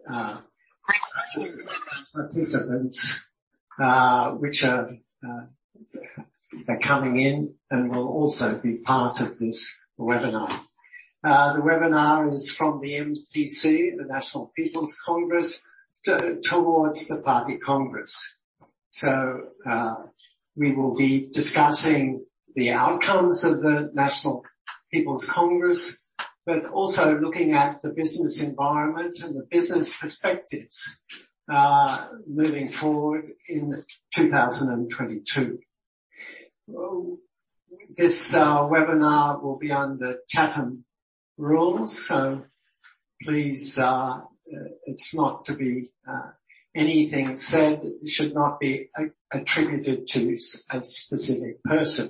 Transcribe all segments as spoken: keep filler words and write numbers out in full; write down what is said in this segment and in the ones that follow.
uh, participants, uh, which are, uh, are coming in and will also be part of this webinar. Uh, the webinar is from the M P C, the National People's Congress, to, towards the Party Congress. So, uh, we will be discussing the outcomes of the National People's Congress, but also looking at the business environment and the business perspectives, uh, moving forward in two thousand twenty-two. This, uh, webinar will be under Chatham rules, so please, uh, it's not to be, uh, anything said should not be attributed to a specific person.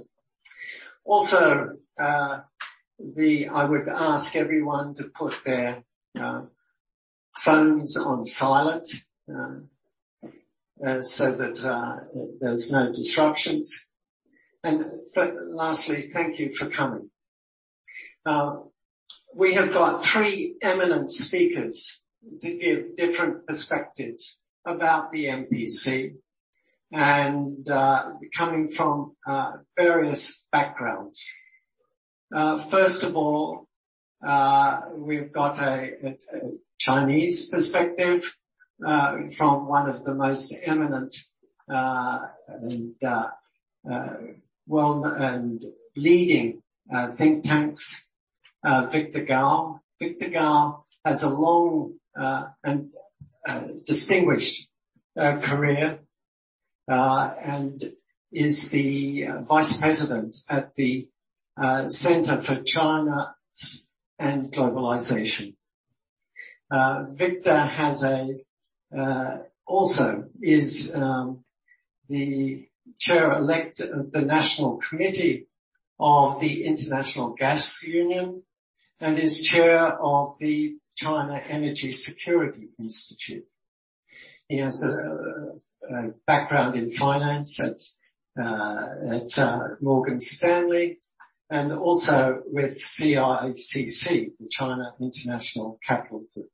Also, uh, the, I would ask everyone to put their, uh, phones on silent, uh, uh, so that, uh, there's no disruptions. And for, lastly, thank you for coming. Uh, We have got three eminent speakers to give different perspectives about the M P C and uh, coming from uh, various backgrounds. Uh, first of all, uh, we've got a, a, a Chinese perspective uh, from one of the most eminent uh, and uh, uh, well and leading uh, think tanks. Uh, Victor Gao. Victor Gao has a long uh, and uh, distinguished uh, career uh, and is the uh, vice president at the uh, Center for China and Globalization. Uh, Victor has a uh, also is um, the chair-elect of the National Committee of the International Gas Union, and is chair of the China Energy Security Institute. He has a, a background in finance at, uh, at uh, Morgan Stanley, and also with C I C C, the China International Capital Group.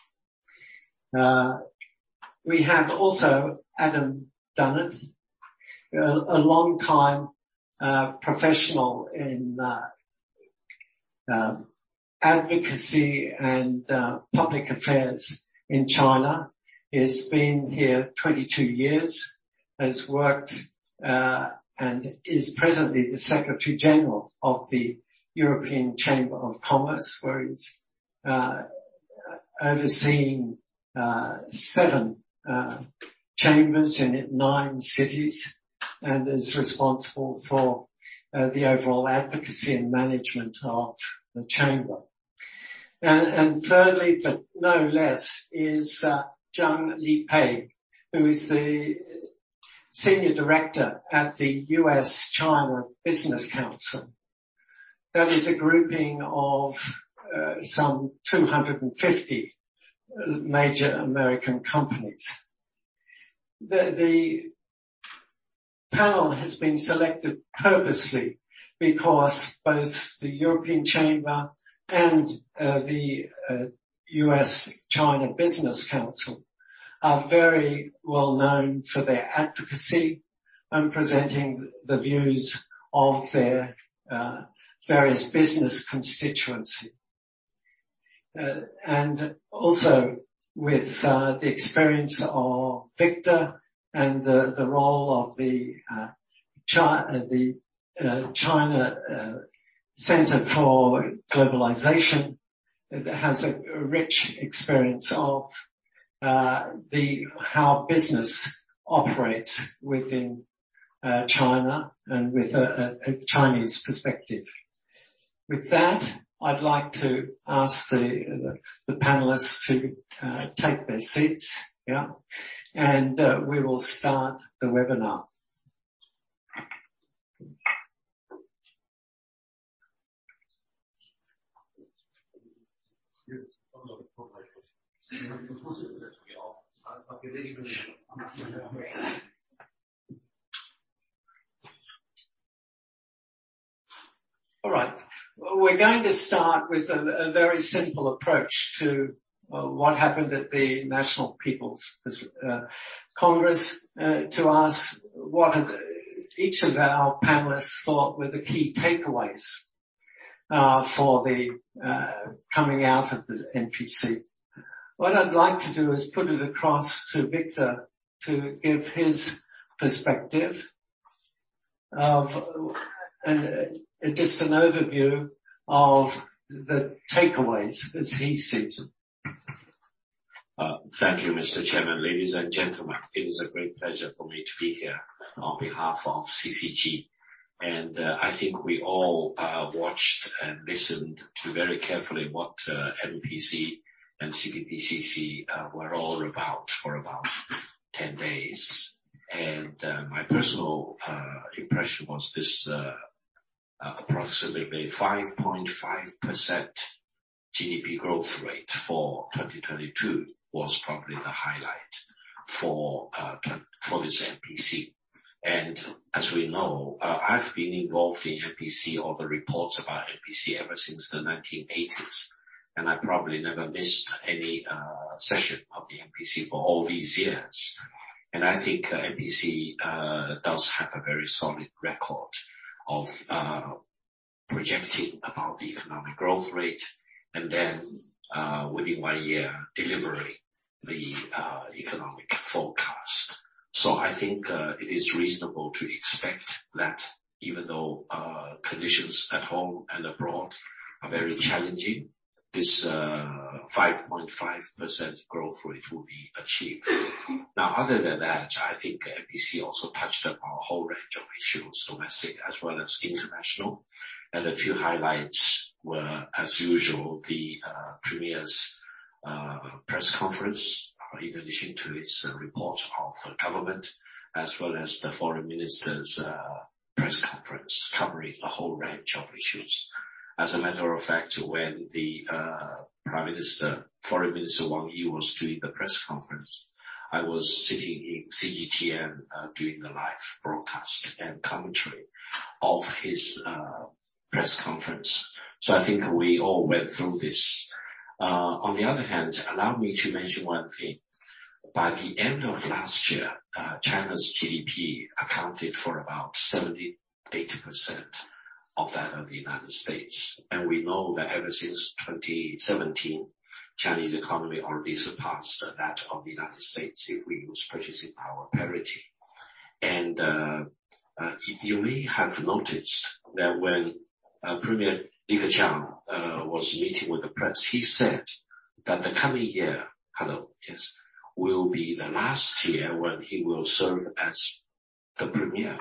Uh, we have also Adam Dunnett, a, a long time uh, professional in uh, uh, advocacy and uh, public affairs in China. He's been here twenty-two years, has worked uh, and is presently the Secretary General of the European Chamber of Commerce, where he's uh, overseeing uh, seven uh, chambers in nine cities, and is responsible for uh, the overall advocacy and management of the chamber. And, and thirdly, but no less, is uh, Zhang Lipei, who is the Senior Director at the U S China Business Council. That is a grouping of uh, some two hundred fifty major American companies. The, the panel has been selected purposely because both the European Chamber and uh, the uh, U S China Business Council are very well known for their advocacy and presenting the views of their uh, various business constituency. Uh, and also with uh, the experience of Victor and the, the role of the uh, China, the uh, China uh, Center for Globalization, that has a, a rich experience of uh, the how business operates within uh, China and with a, a, a Chinese perspective. With that, I'd like to ask the the, the panelists to uh, take their seats, yeah, and uh, we will start the webinar. All right. We're going to start with a, a very simple approach to uh, what happened at the National People's uh, Congress uh, to ask what are the, each of our panelists thought were the key takeaways uh, for the uh, coming out of the N P C. What I'd like to do is put it across to Victor to give his perspective of and uh, just an overview of the takeaways as he sees them. Uh, thank you, Mister Chairman. Ladies and gentlemen, it is a great pleasure for me to be here on behalf of C C G. And uh, I think we all uh, watched and listened to very carefully what uh, N P C and C P P C C uh, were all about for about ten days. And uh, my personal uh, impression was this uh, uh, approximately five point five percent G D P growth rate for twenty twenty-two was probably the highlight for uh, for this N P C. And as we know, uh, I've been involved in N P C or the reports about N P C ever since the nineteen eighties. And I probably never missed any uh, session of the N P C for all these years. And I think uh, N P C uh, does have a very solid record of uh, projecting about the economic growth rate and then uh, within one year delivering the uh, economic forecast. So I think uh, it is reasonable to expect that even though uh, conditions at home and abroad are very challenging, this uh, five point five percent growth rate will be achieved. Now, other than that, I think N P C also touched upon a whole range of issues, domestic as well as international. And the two highlights were, as usual, the uh, Premier's uh, press conference, in addition to his uh, report of the government, as well as the Foreign Minister's uh, press conference covering a whole range of issues. As a matter of fact, when the uh, Prime Minister, Foreign Minister Wang Yi was doing the press conference, I was sitting in C G T N uh, doing the live broadcast and commentary of his uh, press conference. So I think we all went through this. Uh, on the other hand, allow me to mention one thing. By the end of last year, uh, China's G D P accounted for about seventy-eight percent of that of the United States. And we know that ever since twenty seventeen, Chinese economy already surpassed that of the United States if we use purchasing power parity. And uh, uh, you may have noticed that when uh, Premier Li Keqiang uh, was meeting with the press, he said that the coming year, hello, yes, will be the last year when he will serve as the premier.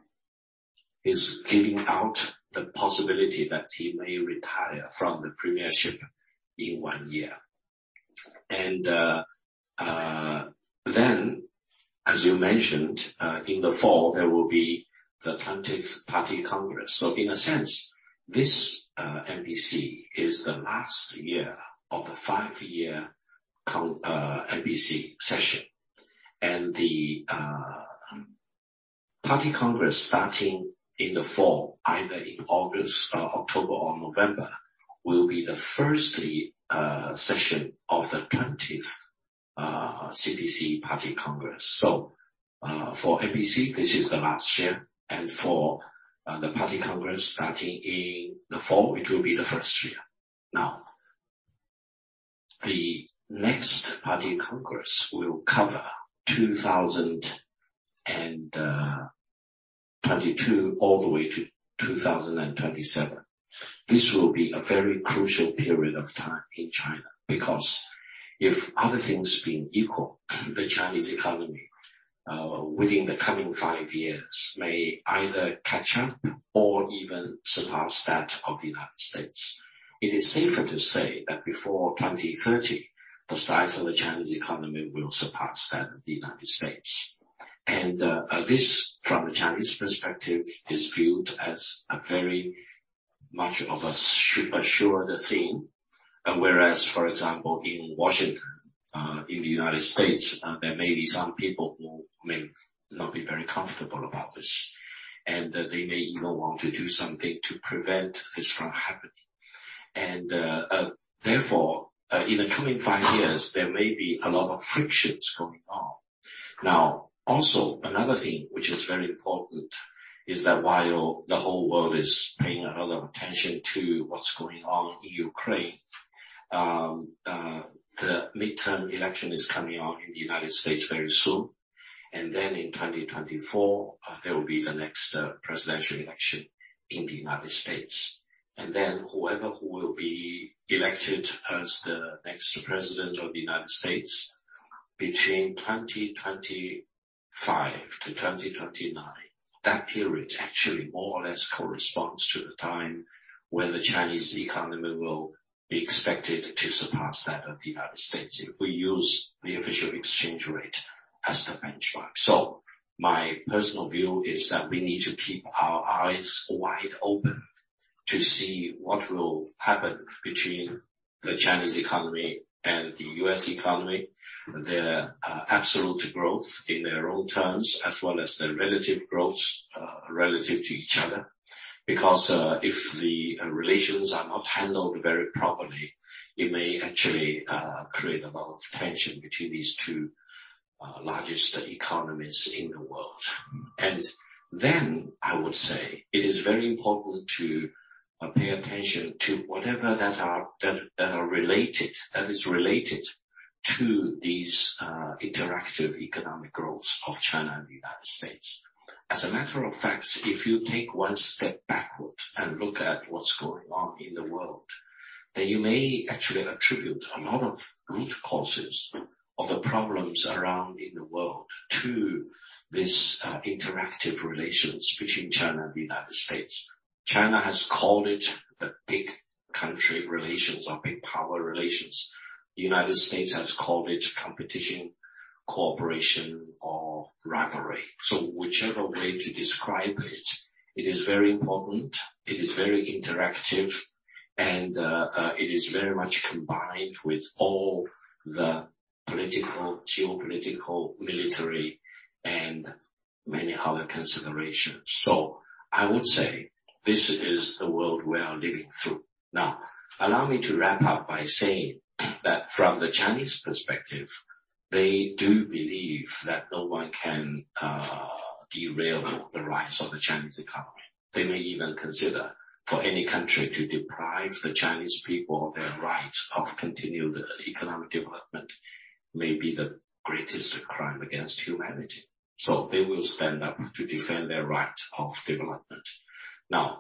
He's giving out the possibility that he may retire from the premiership in one year. And uh, uh, then, as you mentioned, uh, in the fall, there will be the twentieth Party Congress. So in a sense, this uh, N P C is the last year of the five-year con- uh, N P C session. And the uh, Party Congress starting in the fall, either in August, uh, October or November, will be the first uh, session of the twentieth uh, C P C Party Congress. So uh, for N P C, this is the last year, and for uh, the Party Congress starting in the fall, it will be the first year. Now, the next Party Congress will cover two thousand twenty-two all the way to two thousand twenty-seven. This will be a very crucial period of time in China, because if other things being equal, the Chinese economy uh, within the coming five years may either catch up or even surpass that of the United States. It is safer to say that before twenty thirty, the size of the Chinese economy will surpass that of the United States. And uh, uh, this, from the Chinese perspective, is viewed as a very much of a assured thing. Uh, whereas, for example, in Washington, uh, in the United States, uh, there may be some people who may not be very comfortable about this. And uh, they may even want to do something to prevent this from happening. And uh, uh, therefore, uh, in the coming five years, there may be a lot of frictions going on. Now, also, another thing which is very important is that while the whole world is paying a lot of attention to what's going on in Ukraine, um, uh, the midterm election is coming on in the United States very soon. And then in twenty twenty-four, uh, there will be the next uh, presidential election in the United States. And then whoever who will be elected as the next president of the United States between twenty twenty-five to twenty twenty-nine, that period actually more or less corresponds to the time when the Chinese economy will be expected to surpass that of the United States if we use the official exchange rate as the benchmark. So my personal view is that we need to keep our eyes wide open to see what will happen between the Chinese economy and the U S economy, their uh, absolute growth in their own terms, as well as the relative growth uh, relative to each other. Because uh, if the uh, relations are not handled very properly, it may actually uh, create a lot of tension between these two uh, largest economies in the world. And then I would say it is very important to uh, pay attention to whatever that are that, that are related, that is related to these uh, interactive economic growth of China and the United States. As a matter of fact, if you take one step backward and look at what's going on in the world, then you may actually attribute a lot of root causes of the problems around in the world to this uh, interactive relations between China and the United States. China has called it the big country relations or big power relations. The United States has called it competition, cooperation, or rivalry. So whichever way to describe it, it is very important, it is very interactive, and uh, uh, it is very much combined with all the political, geopolitical, military, and many other considerations. So I would say this is the world we are living through. Now, allow me to wrap up by saying that from the Chinese perspective, they do believe that no one can uh, derail the rise of the Chinese economy. They may even consider for any country to deprive the Chinese people of their right of continued economic development may be the greatest crime against humanity. So they will stand up to defend their right of development. Now,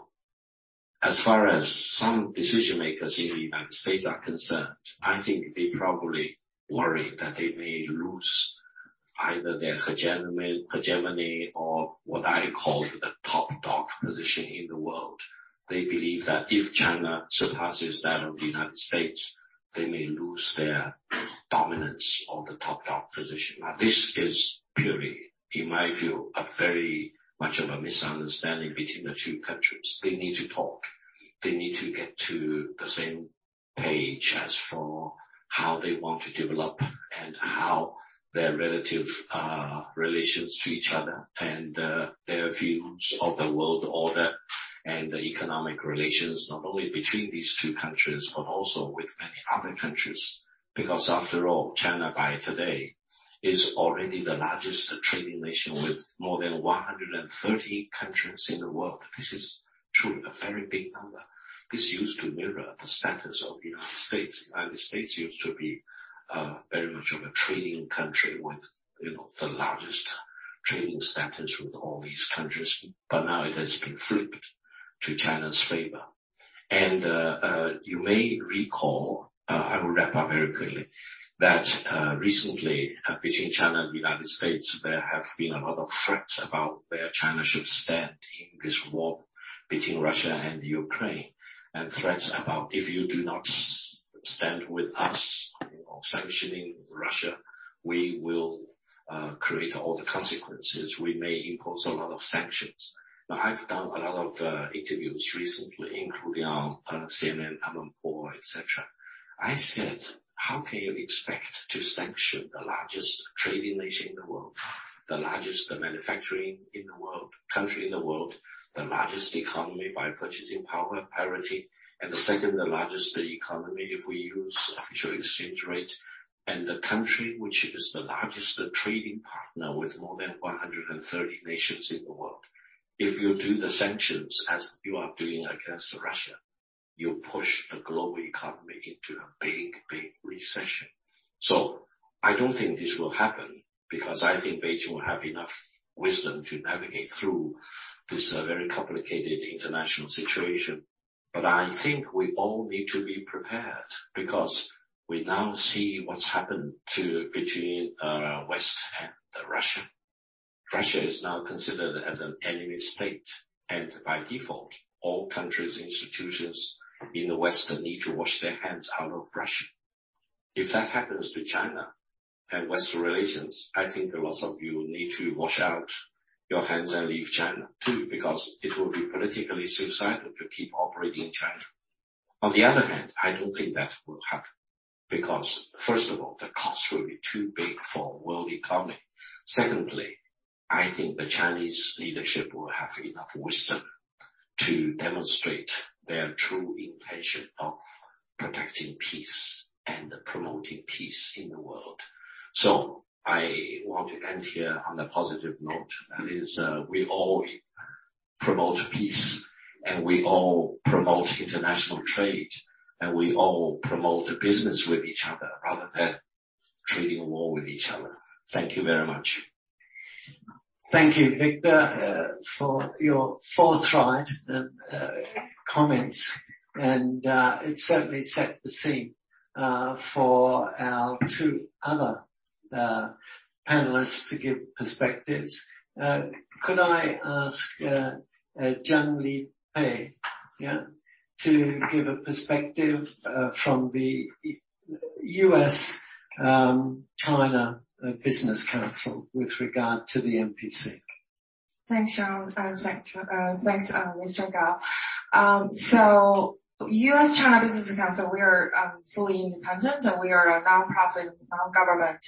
as far as some decision makers in the United States are concerned, I think they probably worry that they may lose either their hegemony, hegemony or what I call the top dog position in the world. They believe that if China surpasses that of the United States, they may lose their dominance or the top dog position. Now, this is purely, in my view, a very much of a misunderstanding between the two countries. They need to talk. They need to get to the same page as for how they want to develop and how their relative uh, relations to each other and uh, their views of the world order and the economic relations, not only between these two countries, but also with many other countries. Because after all, China by today is already the largest trading nation with more than one hundred thirty countries in the world. This is truly a very big number. This used to mirror the status of the United States. The United States used to be uh, very much of a trading country with, you know, the largest trading status with all these countries, but now it has been flipped to China's favor. And uh, uh, you may recall, uh, I will wrap up very quickly, that uh, recently uh, between China and the United States, there have been a lot of threats about where China should stand in this war between Russia and Ukraine, and threats about if you do not s- stand with us, you know, sanctioning Russia, we will uh, create all the consequences. We may impose a lot of sanctions. Now, I've done a lot of uh, interviews recently, including on uh, C N N, Amanpour, et cetera. I said, how can you expect to sanction the largest trading nation in the world, the largest manufacturing in the world, country in the world, the largest economy by purchasing power parity, and the second the largest economy if we use official exchange rate, and the country which is the largest trading partner with more than one hundred thirty nations in the world. If you do the sanctions as you are doing against Russia, you push the global economy into a big, big recession. So I don't think this will happen, because I think Beijing will have enough wisdom to navigate through this uh, very complicated international situation. But I think we all need to be prepared, because we now see what's happened to between uh, West and uh, Russia. Russia is now considered as an enemy state, and by default, all countries, institutions in the West need to wash their hands out of Russia. If that happens to China and Western relations, I think lots of you need to wash out your hands and leave China too, because it will be politically suicidal to keep operating in China. On the other hand, I don't think that will happen, because first of all, the cost will be too big for world economy. Secondly, I think the Chinese leadership will have enough wisdom to demonstrate their true intention of protecting peace and promoting peace in the world. So I want to end here on a positive note. That is, uh, we all promote peace, and we all promote international trade, and we all promote business with each other rather than trading war with each other. Thank you very much. Thank you, Victor, uh, for your forthright and, uh, comments, and uh, it certainly set the scene uh, for our two other uh, panelists to give perspectives. Uh, could I ask uh, uh, Zhang Li Pei, yeah, to give a perspective uh, from the U S um, China uh, Business Council with regard to the M P C? Thanks, Sean. Uh, thanks, uh, thanks, uh, Mister Gao. Um, so, U S China Business Council, we are um, fully independent, and we are a non-profit, non-government,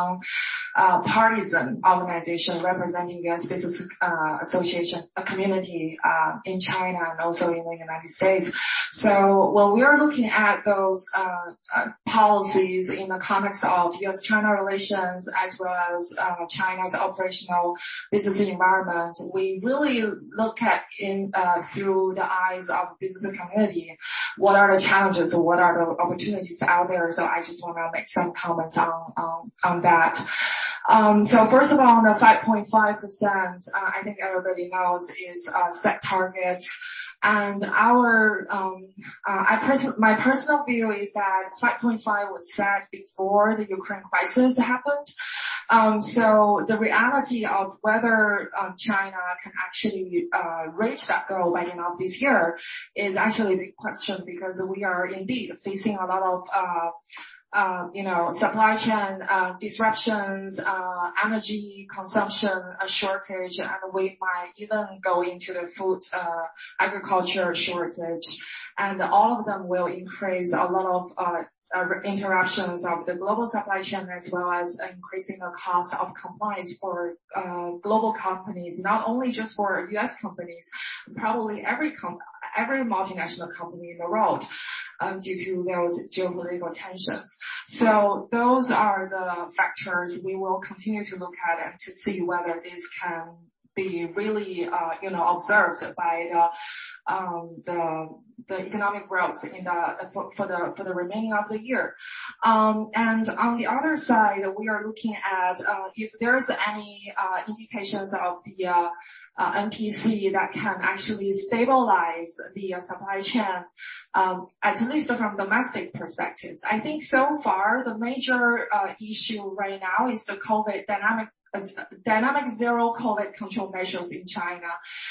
non-partisan uh, organization representing U S Business uh, Association, a community uh, in China and also in the United States. So when we are looking at those uh, uh, policies in the context of U S China relations as well as uh, China's operational business environment, we really look at in uh, through the eyes of the business community. What are the challenges? What are the opportunities out there? So I just want to make some comments on on, on that. Um, so first of all, on the five point five percent, uh, I think everybody knows is uh, set targets. And our, um, uh, I pers- my personal view is that five point five was set before the Ukraine crisis happened. Um, so the reality of whether um, China can actually uh, reach that goal by the end of this year is actually a big question, because we are indeed facing a lot of uh, Uh, you know, supply chain uh, disruptions, uh, energy consumption uh, shortage, and we might even go into the food uh, agriculture shortage, and all of them will increase a lot of uh, uh, interruptions of the global supply chain, as well as increasing the cost of compliance for uh, global companies, not only just for U S companies, probably every com- every multinational company in the world. Um, due to those geopolitical tensions. So those are the factors we will continue to look at and to see whether this can be really, uh, you know, observed by the, um, the, the economic growth in the, for, for the, for the remaining of the year. Um, and on the other side, we are looking at, uh, if there's any, uh, indications of the, uh, Uh, M P C that can actually stabilize the uh, supply chain, um, at least from domestic perspectives. I think so far the major uh, issue right now is the COVID dynamic uh, dynamic zero COVID control measures in China.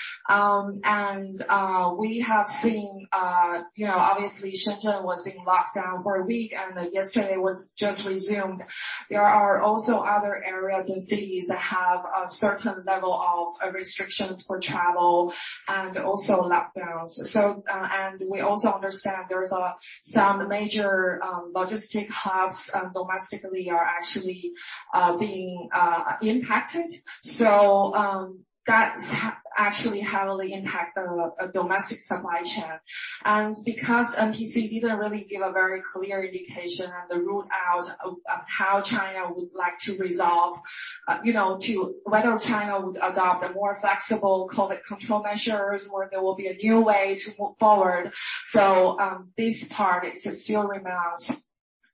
Um, and uh, we have seen, uh, you know, obviously Shenzhen was being locked down for a week, and uh, yesterday was just resumed. There are also other areas and cities that have a certain level of uh, restrictions for travel and also lockdowns. So, uh, and we also understand there's a, some major um, logistic hubs um, domestically are actually uh, being uh, impacted. So, um, that's ha- actually heavily impact the uh, domestic supply chain. And because N P C didn't really give a very clear indication and the route out of, of how China would like to resolve, uh, you know, to whether China would adopt a more flexible COVID control measures or there will be a new way to move forward. So um, this part is still remains.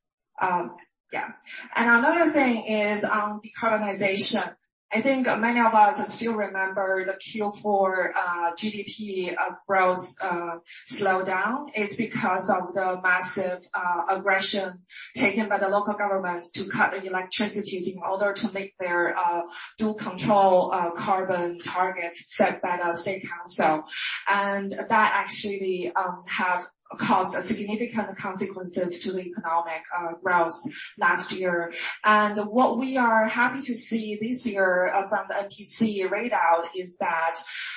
Um, yeah. And another thing is on decarbonization. I think many of us still remember the Q four uh, G D P uh, growth uh, slowdown. It's because of the massive uh, aggression taken by the local government to cut the electricity in order to make their uh, dual control uh, carbon targets set by the state council, and that actually um, have caused significant consequences to the economic uh, growth last year. And what we are happy to see this year uh, from the N P C readout is that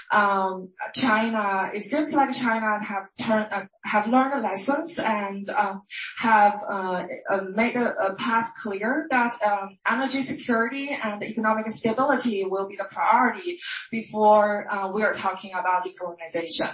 um, China, it seems like China have turned, uh, have learned lessons and uh, have uh, uh, made a, a path clear that um, energy security and economic stability will be the priority before uh, we are talking about decarbonization.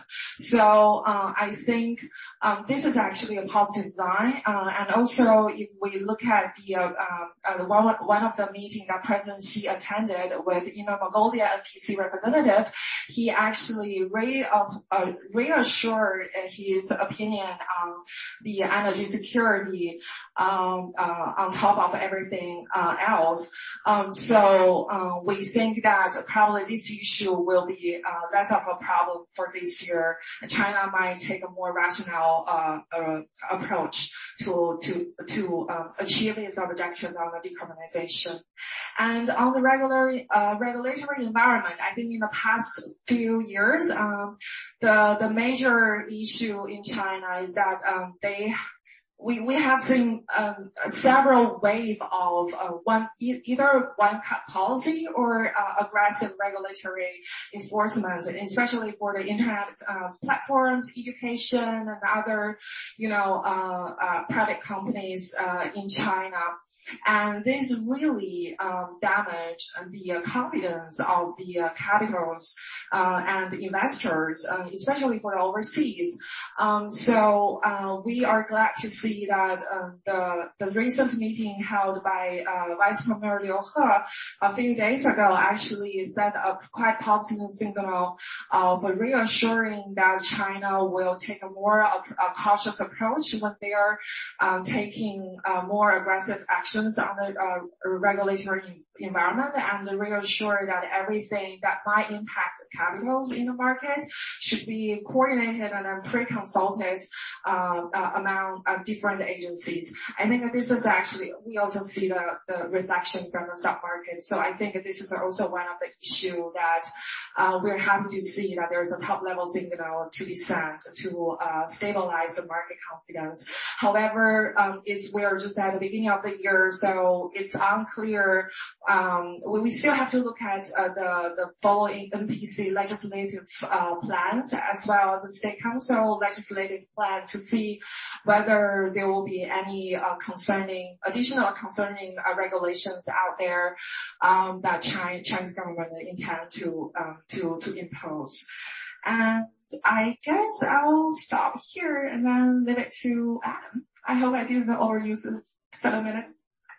So uh, I think Um, this is actually a positive sign, uh, and also if we look at the uh, uh, one, one of the meetings that President Xi attended with Inner Mongolia N P C representative, he actually re- uh, reassured his opinion on the energy security um, uh, on top of everything uh, else. Um, so uh, we think that probably this issue will be uh, less of a problem for this year. China might take a more rational Uh, uh, approach to to to um, achieve its objectives on the decarbonization. And on the regular uh, regulatory environment, I think in the past few years, um, the the major issue in China is that um, they We, we have seen um, several waves of uh, one e- either one cut policy or uh, aggressive regulatory enforcement, especially for the internet uh, platforms, education, and other, you know, uh, uh, private companies uh, in China. And this really um, damage the uh, confidence of the uh, capitals uh, and investors, uh, especially for the overseas. Um, so uh, we are glad to see that um, the the recent meeting held by uh, Vice Premier Liu He a few days ago actually set a quite positive signal of reassuring that China will take a more a, a cautious approach when they are um, taking uh, more aggressive actions on the uh, regulatory environment, and reassure that everything that might impact capitals in the market should be coordinated and then pre-consulted uh, uh, among uh, different agencies. I think that this is actually, we also see the, the reflection from the stock market. So I think that this is also one of the issue that uh, we're happy to see that there's a top level signal to be sent to uh, stabilize the market confidence. However, um, it's, we're just at the beginning of the year, so it's unclear. Um, we, we still have to look at uh, the, the following N P C legislative uh, plans as well as the State Council legislative plan to see whether there will be any uh, concerning, additional concerning uh, regulations out there um, that China, Chinese government intend to, um, to, to impose. And I guess I'll stop here and then leave it to Adam. I hope I didn't overuse the seven minutes.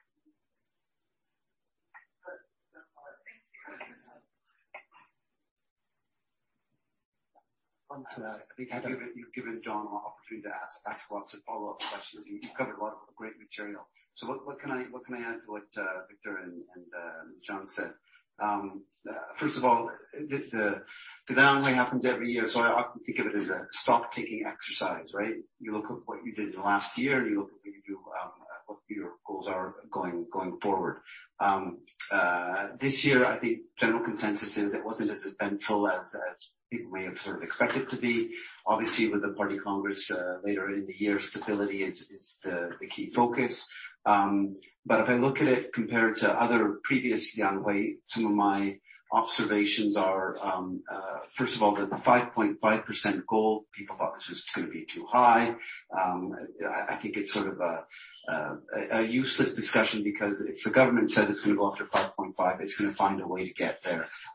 Uh, I think you've given, you've given John an opportunity to ask, ask lots of follow-up questions. You, you've covered a lot of great material. So what, what can I what can I add to what uh, Victor and, and uh, John said? Um, uh, first of all, the, the the Daonhui happens every year, so I often think of it as a stock-taking exercise, right? You look at what you did in the last year, and you look at what you do, um, what your goals are going going forward. Um, uh, this year, I think general consensus is it wasn't as eventful as as people may have sort of expected to be. Obviously, with the Party Congress uh, later in the year, stability is, is the, the key focus. Um, but if I look at it compared to other previous Daonhui, some of my observations are, um, uh, first of all, that the five point five percent goal, people thought this was going to be too high. Um, I, I think it's sort of a, a, a useless discussion because if the government says it's going to go after five point five, it's going to find a way to get there.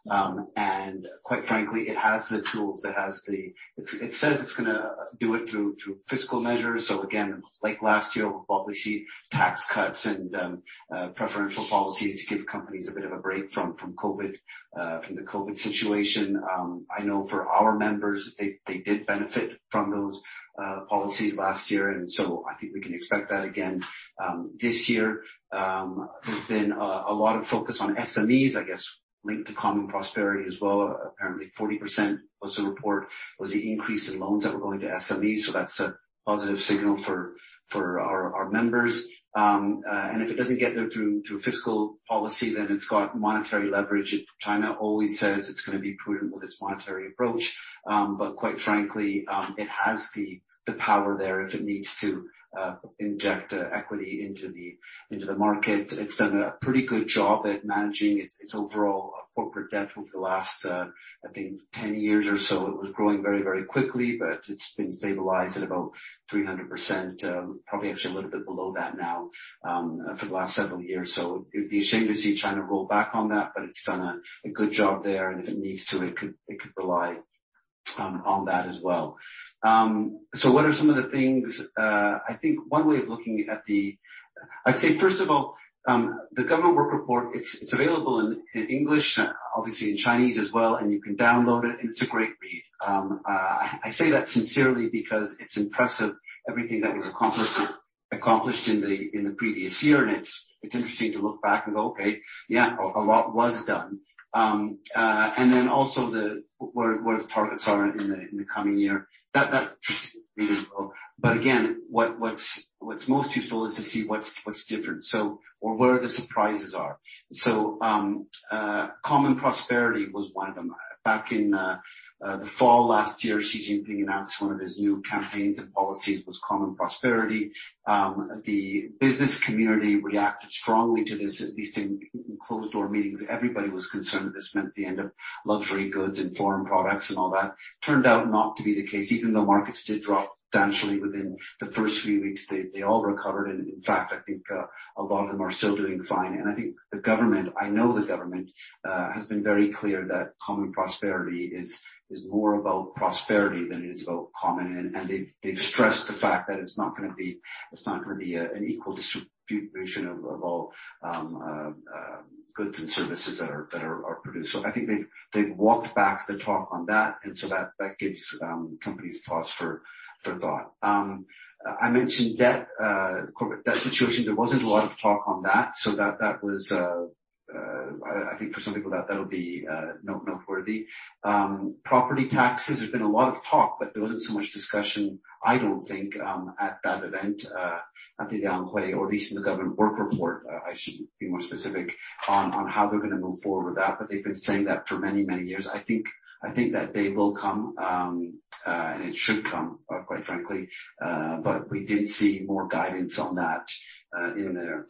Um, and quite frankly, it has the tools. It has the, it's, it says it's going to do it through, through fiscal measures. So again, like last year, we'll probably see tax cuts and, um, uh, preferential policies to give companies a bit of a break from, from COVID, uh, from the COVID situation. Um, I know for our members, they, they did benefit from those, uh, policies last year. And so I think we can expect that again, um, this year. Um, there's been a, a lot of focus on S M Es, I guess, linked to common prosperity as well. Uh, apparently forty percent was the report, was the increase in loans that were going to S M Es. So that's a positive signal for, for our, our members. Um, uh, and if it doesn't get there through, through fiscal policy, then it's got monetary leverage. China always says it's going to be prudent with its monetary approach. Um, but quite frankly, um, it has the, the power there if it needs to, uh, inject uh, equity into the, into the market. It's done a pretty good job at managing its, its overall corporate debt over the last, uh, I think ten years or so. It was growing very, very quickly, but it's been stabilized at about three hundred percent, um, probably actually a little bit below that now, um, for the last several years. So it'd be a shame to see China roll back on that, but it's done a, a good job there. And if it needs to, it could, it could rely Um, on that as well. Um, so what are some of the things, uh, I think one way of looking at the, I'd say first of all, um, the government work report, it's, it's available in, in English, uh, obviously in Chinese as well, and you can download it, and it's a great read. Um, uh, I, I say that sincerely because it's impressive, everything that was accomplished, accomplished in the, in the previous year, and it's, it's interesting to look back and go, okay, yeah, a, a lot was done. Um, uh, and then also the, where, where the targets are in the, in the coming year. That, that just really well. But again, what, what's, what's most useful is to see what's, what's different. So, or where the surprises are. So, um, uh, common prosperity was one of them. Back in, uh, uh, the fall last year, Xi Jinping announced one of his new campaigns and policies was common prosperity. Um, the business community reacted strongly to this, at least in, in closed door meetings. Everybody was concerned that this meant the end of luxury goods and foreign products and all that. Turned out not to be the case, even though markets did drop substantially within the first few weeks. They, they all recovered. And in fact, I think uh, a lot of them are still doing fine. And I think the government, I know the government, uh, has been very clear that common prosperity is is more about prosperity than it is about common. And, and they've, they've stressed the fact that it's not going to be, it's not going to be a, an equal distribution of, of all, um, uh, uh, goods and services that are, that are, are produced. So I think they've, they've walked back the talk on that. And so that, that gives, um, companies pause for, for thought. Um, I mentioned debt, uh, corporate debt situation. There wasn't a lot of talk on that. So that, that was, uh, Uh, I, I think for some people that that'll be uh, note, noteworthy. Um, property taxes. There's been a lot of talk, but there wasn't so much discussion, I don't think, um, at that event, uh, at the Lianghui, or at least in the government work report. Uh, I should be more specific on on how they're going to move forward with that. But they've been saying that for many many years. I think I think that day will come, um, uh, and it should come, uh, quite frankly. Uh, but we didn't see more guidance on that uh, in there.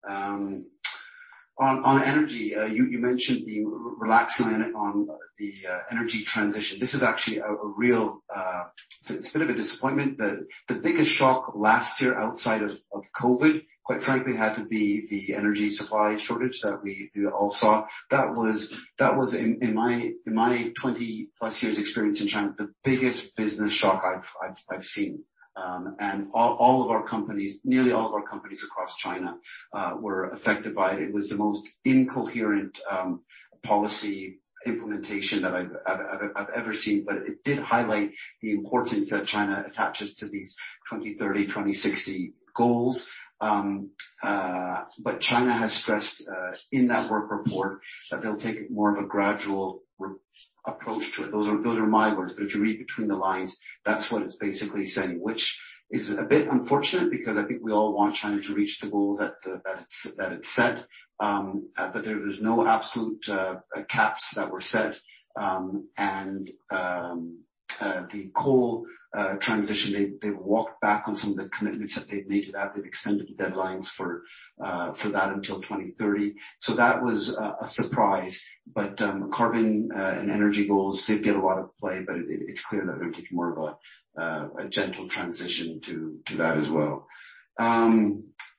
Um, On, on energy, uh, you, you mentioned being relaxing on, on the uh, energy transition. This is actually a, a real, uh, it's, it's a bit of a disappointment. The, the biggest shock last year outside of, of COVID, quite frankly, had to be the energy supply shortage that we, we all saw. That was, that was in, in my, in my twenty plus years experience in China, the biggest business shock I've, I've, I've seen. Um, and all, all of our companies, nearly all of our companies across China, uh, were affected by it. It was the most incoherent, um, policy implementation that I've, I've, I've ever seen, but it did highlight the importance that China attaches to these twenty thirty, twenty sixty goals. Um, uh, but China has stressed, uh, in that work report that they'll take more of a gradual re- approach to it. Those are, those are my words, but if you read between the lines, that's what it's basically saying, which is a bit unfortunate because I think we all want China to reach the goals that, uh, that it's, that it's set. Um, uh, but there was no absolute, uh, caps that were set. Um, and, um, Uh, the coal uh, transition, they, they've walked back on some of the commitments that they've made to that. They've extended the deadlines for uh, for that until twenty thirty. So that was uh, a surprise. But um, carbon uh, and energy goals did get a lot of play, but it, it's clear that they're taking more of a, uh, a gentle transition to to that as well. Um,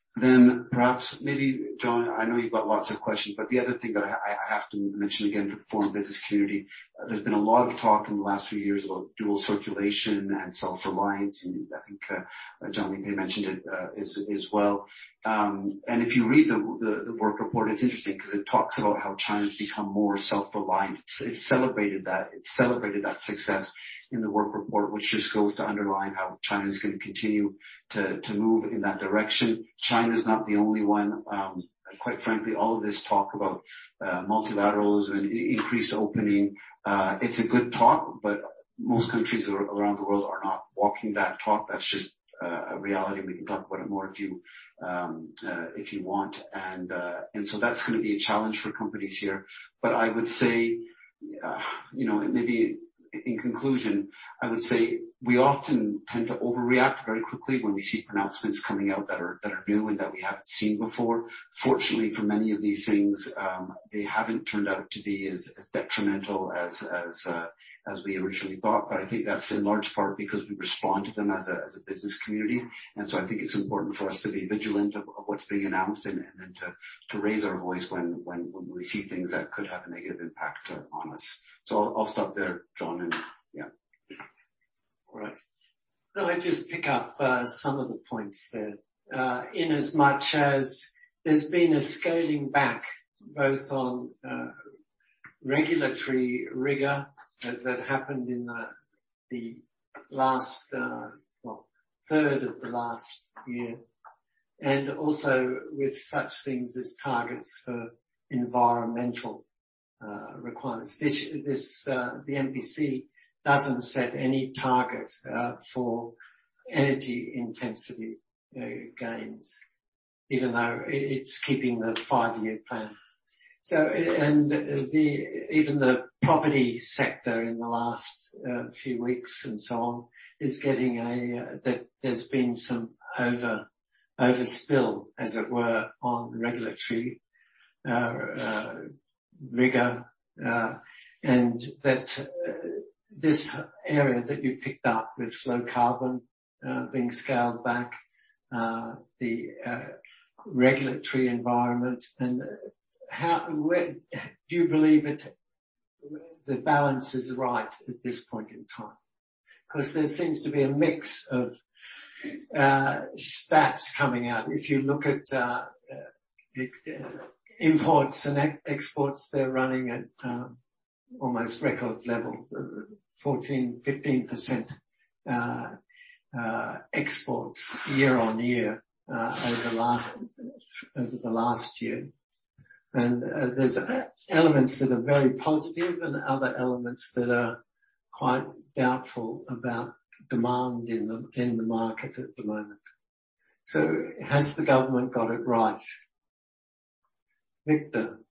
Then perhaps maybe, John, I know you've got lots of questions, but the other thing that I, I have to mention again for the foreign business community, uh, there's been a lot of talk in the last few years about dual circulation and self-reliance, and I think uh, John Lee Pei mentioned it uh, as, as well. Um, and if you read the, the, the work report, it's interesting because it talks about how China's become more self-reliant. It's, it's celebrated that. It's celebrated that success in the work report, which just goes to underline how China is going to continue to, to move in that direction. China is not the only one. Um, quite frankly, all of this talk about uh, multilateralism and increased opening, uh, it's a good talk, but most countries around the world are not walking that talk. That's just uh, a reality. We can talk about it more if you um, uh, if you want, and uh, and so that's going to be a challenge for companies here. But I would say, uh, you know, maybe. In conclusion, I would say we often tend to overreact very quickly when we see pronouncements coming out that are that are new and that we haven't seen before. Fortunately, for many of these things, um, they haven't turned out to be as, as detrimental as as uh, as we originally thought. But I think that's in large part because we respond to them as a as a business community, and so I think it's important for us to be vigilant of, of what's being announced and, and then to to raise our voice when when when we see things that could have a negative impact uh, on us. So I'll, I'll stop there, John, and yeah. All right. No, I just pick up uh, some of the points there. Uh, in as much as there's been a scaling back both on uh, regulatory rigor that, that happened in the, the last, uh, well, third of the last year, and also with such things as targets for environmental Uh, requirements. This, this, uh, the N P C doesn't set any target, uh, for energy intensity, uh, gains, even though it's keeping the five-year plan. So, and the, even the property sector in the last, uh, few weeks and so on is getting a, uh, that there's been some over, overspill, as it were, on regulatory, uh, uh, rigor, uh, and that uh, this area that you picked up with low carbon uh, being scaled back, uh, the uh, regulatory environment, and how, where do you believe it, the balance is right at this point in time? Because there seems to be a mix of uh, stats coming out. If you look at uh, uh, imports and ex- exports, they're running at um, almost record level, fourteen, fifteen percent uh, uh, exports year on year uh, over last over the last year. And uh, there's elements that are very positive and other elements that are quite doubtful about demand in the in the market at the moment. So has the government got it right? Victor.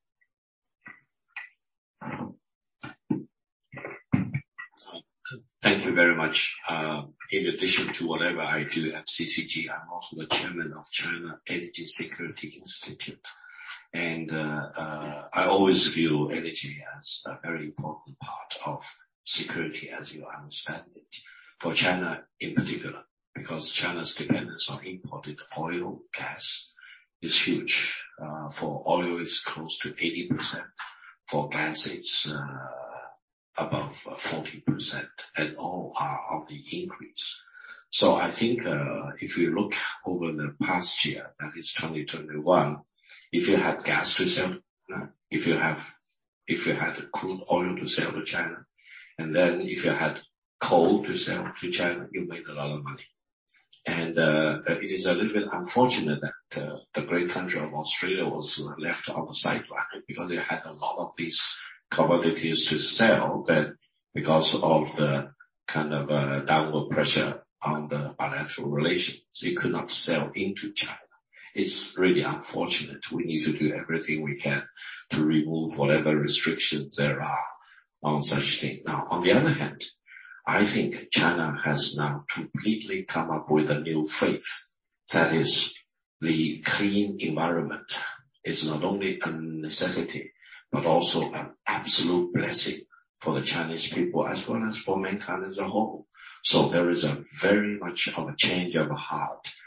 Thank you very much. Uh, in addition to whatever I do at C C G, I'm also the chairman of China Energy Security Institute. And uh, uh, I always view energy as a very important part of security as you understand it, for China in particular, because China's dependence on imported oil, gas is huge. Uh, for oil, it's close to eighty percent. For gas, it's uh, above forty percent, and all are on the increase. So I think uh, if you look over the past year, that is twenty twenty-one, if you had gas to sell to China, if you have, if you had crude oil to sell to China, and then if you had coal to sell to China, you made a lot of money. And uh, it is a little bit unfortunate that uh, the great country of Australia was left on the sideline because it had a lot of these commodities to sell, but because of the kind of uh, downward pressure on the bilateral relations, it could not sell into China. It's really unfortunate. We need to do everything we can to remove whatever restrictions there are on such thing. Now, on the other hand, I think China has now completely come up with a new faith. That is, the clean environment is not only a necessity, but also an absolute blessing for the Chinese people as well as for mankind as a whole. So there is a very much of a change of heart.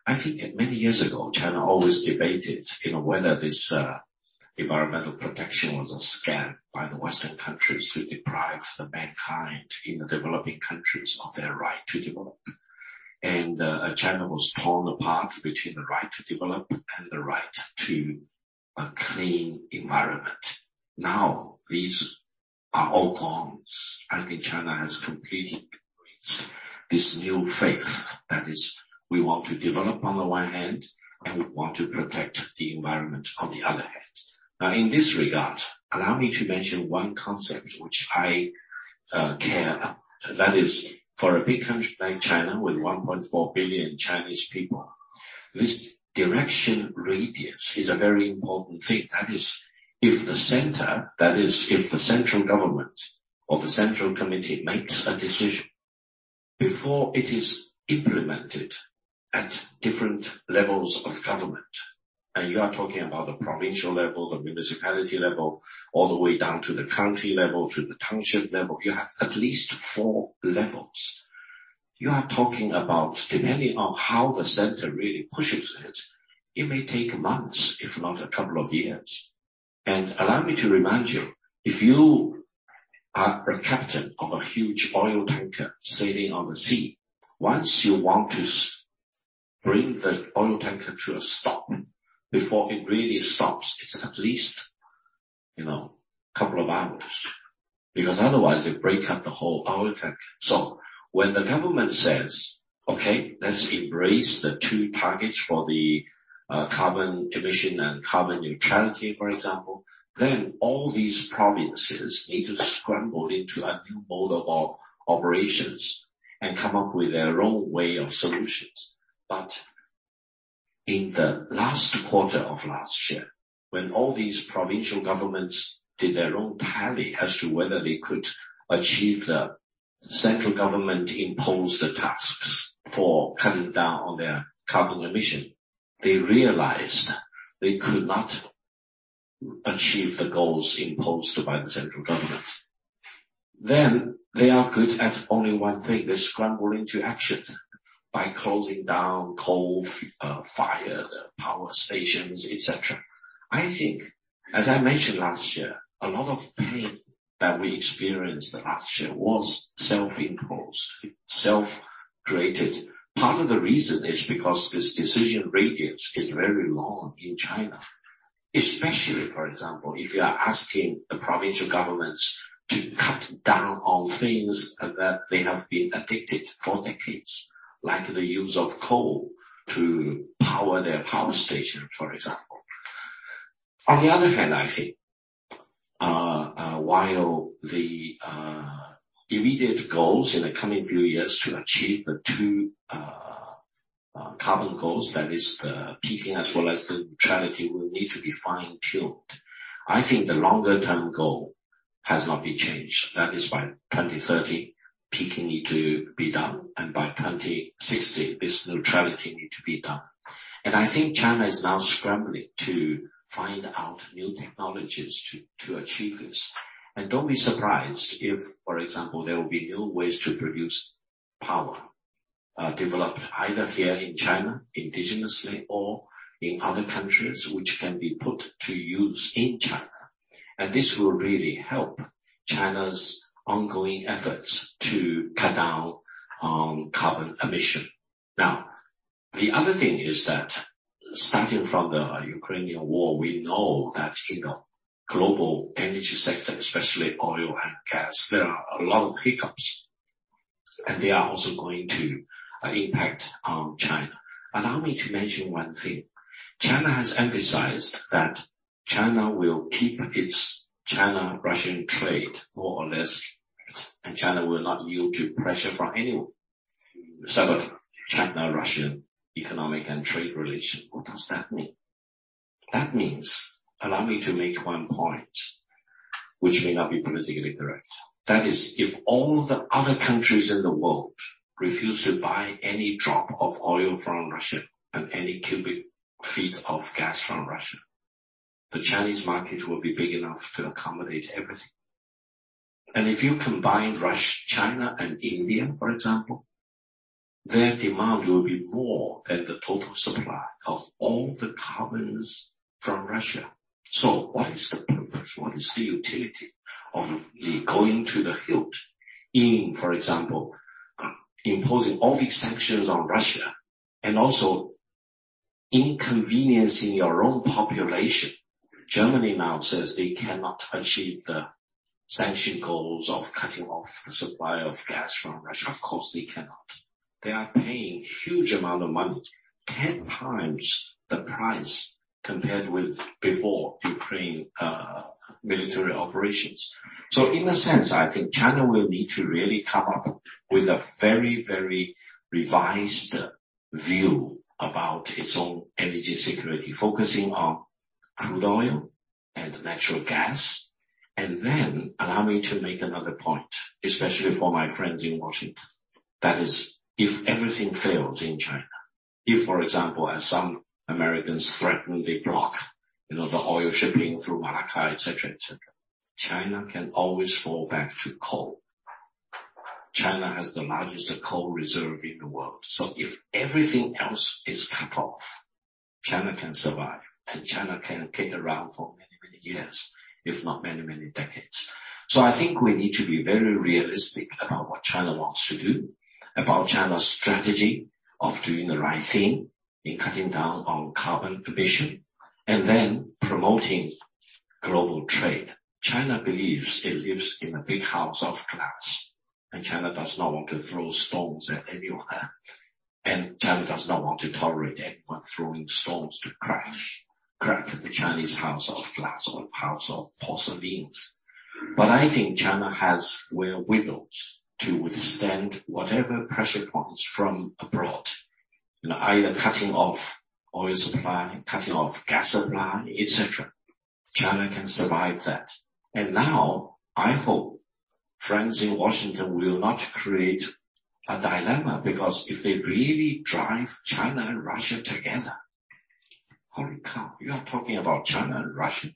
I think many years ago, China always debated, you know, whether this uh, environmental protection was a scam by the Western countries to deprive the mankind in the developing countries of their right to develop. And uh, China was torn apart between the right to develop and the right to a clean environment. Now, these are all gone. I think China has completely embraced this new faith. That is, we want to develop on the one hand, and we want to protect the environment on the other hand. Now, in this regard, allow me to mention one concept which I uh, care about. That is, for a big country like China with one point four billion Chinese people, this direction radius is a very important thing. That is, if the center, that is, if the central government or the central committee makes a decision, before it is implemented at different levels of government, and you are talking about the provincial level, the municipality level, all the way down to the county level, to the township level, you have at least four levels. You are talking about, depending on how the center really pushes it, it may take months, if not a couple of years. And allow me to remind you, if you are a captain of a huge oil tanker sailing on the sea, once you want to bring the oil tanker to a stop, before it really stops, it's at least, you know, a couple of hours. Because otherwise they break up the whole oil tanker. So when the government says, okay, let's embrace the two targets for the uh, carbon emission and carbon neutrality, for example, then all these provinces need to scramble into a new mode of operations and come up with their own way of solutions. But in the last quarter of last year, when all these provincial governments did their own tally as to whether they could achieve the central government imposed tasks for cutting down on their carbon emission, they realized they could not achieve the goals imposed by the central government. Then they are good at only one thing. They scramble into action by closing down coal-fired uh, power stations, et cetera. I think, as I mentioned last year, a lot of pain that we experienced last year was self-imposed, self-created. Part of the reason is because this decision radius is very long in China. Especially, for example, if you are asking the provincial governments to cut down on things that they have been addicted for decades, like the use of coal to power their power station, for example. On the other hand, I think, uh, uh, while the uh, immediate goals in the coming few years to achieve the two uh, uh, carbon goals, that is the peaking as well as the neutrality, will need to be fine-tuned. I think the longer-term goal has not been changed. That is by twenty thirty. Peaking need to be done, and by twenty sixty, this neutrality need to be done. And I think China is now scrambling to find out new technologies to, to achieve this. And don't be surprised if, for example, there will be new ways to produce power, uh, developed either here in China, indigenously, or in other countries, which can be put to use in China. And this will really help China's ongoing efforts to cut down on carbon emission. Now, the other thing is that starting from the Ukrainian war, we know that in the global energy sector, especially oil and gas, there are a lot of hiccups, and they are also going to uh, impact on China. Allow me to mention one thing. China has emphasized that China will keep its China-Russian trade more or less, and China will not yield to pressure from anyone. So China-Russian economic and trade relation. What does that mean? That means, allow me to make one point, which may not be politically correct. That is, if all the other countries in the world refuse to buy any drop of oil from Russia and any cubic feet of gas from Russia, the Chinese market will be big enough to accommodate everything. And if you combine Russia, China, and India, for example, their demand will be more than the total supply of all the carbons from Russia. So what is the purpose? What is the utility of the going to the hilt in, for example, imposing all these sanctions on Russia and also inconveniencing your own population? Germany now says they cannot achieve the sanction goals of cutting off the supply of gas from Russia. Of course they cannot. They are paying huge amount of money, ten times the price compared with before Ukraine uh, military operations. So in a sense, I think China will need to really come up with a very, very revised view about its own energy security, focusing on crude oil and natural gas. And then allow me to make another point, especially for my friends in Washington. That is, if everything fails in China, if, for example, as some Americans threaten they block, you know, the oil shipping through Malacca, et cetera, et cetera, China can always fall back to coal. China has the largest coal reserve in the world. So if everything else is cut off, China can survive, and China can kick around for many, many years, if not many, many decades. So I think we need to be very realistic about what China wants to do, about China's strategy of doing the right thing in cutting down on carbon emission, and then promoting global trade. China believes it lives in a big house of glass, and China does not want to throw stones at anyone. And China does not want to tolerate anyone throwing stones to crash, crack the Chinese house of glass or house of porcelains. But I think China has wherewithal to withstand whatever pressure points from abroad. You know, either cutting off oil supply, cutting off gas supply, et cetera. China can survive that. And now, I hope friends in Washington will not create a dilemma, because if they really drive China and Russia together, holy cow, you are talking about China and Russia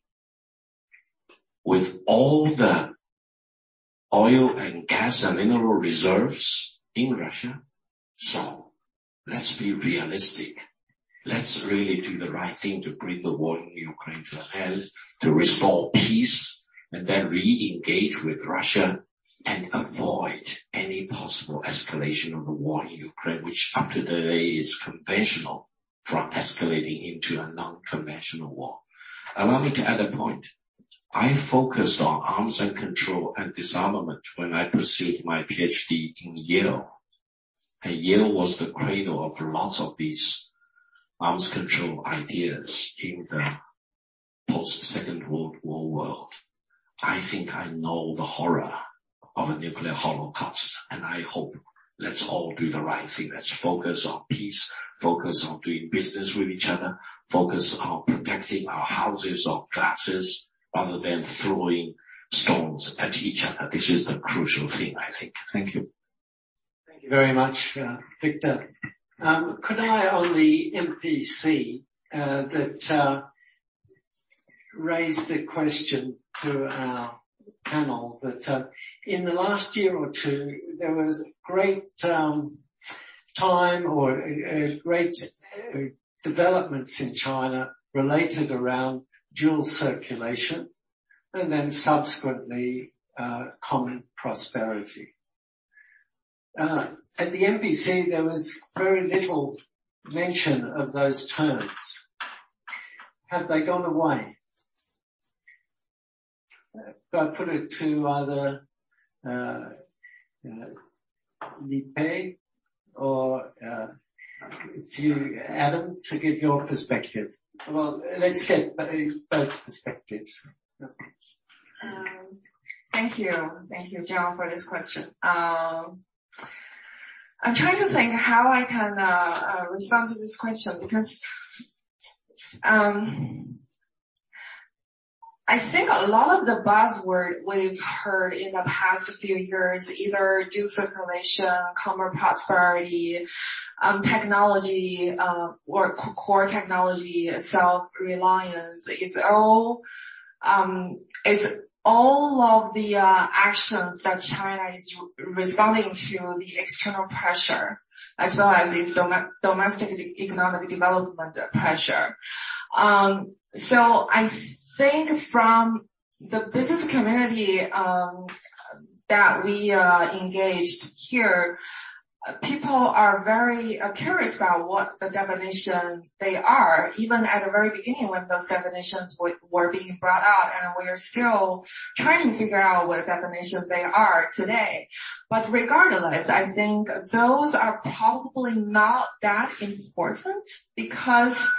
with all the oil and gas and mineral reserves in Russia. So let's be realistic. Let's really do the right thing to bring the war in Ukraine to an end, to restore peace, and then re-engage with Russia and avoid any possible escalation of the war in Ukraine, which up to today is conventional, from escalating into a non-conventional war. Allow me to add a point. I focused on arms and control and disarmament when I pursued my PhD in Yale. And Yale was the cradle of lots of these arms control ideas in the post-Second World War world. I think I know the horror of a nuclear holocaust, and I hope let's all do the right thing. Let's focus on peace, focus on doing business with each other, focus on protecting our houses of glasses rather than throwing stones at each other. This is the crucial thing, I think. Thank you. Thank you very much, uh, Victor. Um, could I, on the M P C, uh, that uh, raise the question to our panel that uh, in the last year or two there was great um, time or uh, great uh, developments in China related around dual circulation and then subsequently uh, common prosperity. Uh, at the M P C there was very little mention of those terms. Have they gone away? Could I put it to either uh, uh, Li Pei or uh, to Adam to give your perspective? Well, let's get both perspectives. Um, thank you. Thank you, John, for this question. Um, I'm trying to think how I can uh, uh, respond to this question because um, I think a lot of the buzzword we've heard in the past few years, either dual circulation, common prosperity, um, technology, uh, or core technology, self-reliance, is all, um, is all of the uh, actions that China is re- responding to the external pressure as well as its dom- domestic economic development pressure. Um, so I think from the business community um, that we uh, engaged here, people are very uh, curious about what the definition they are, even at the very beginning when those definitions w- were being brought out, and we're still trying to figure out what definition they are today. But regardless, I think those are probably not that important because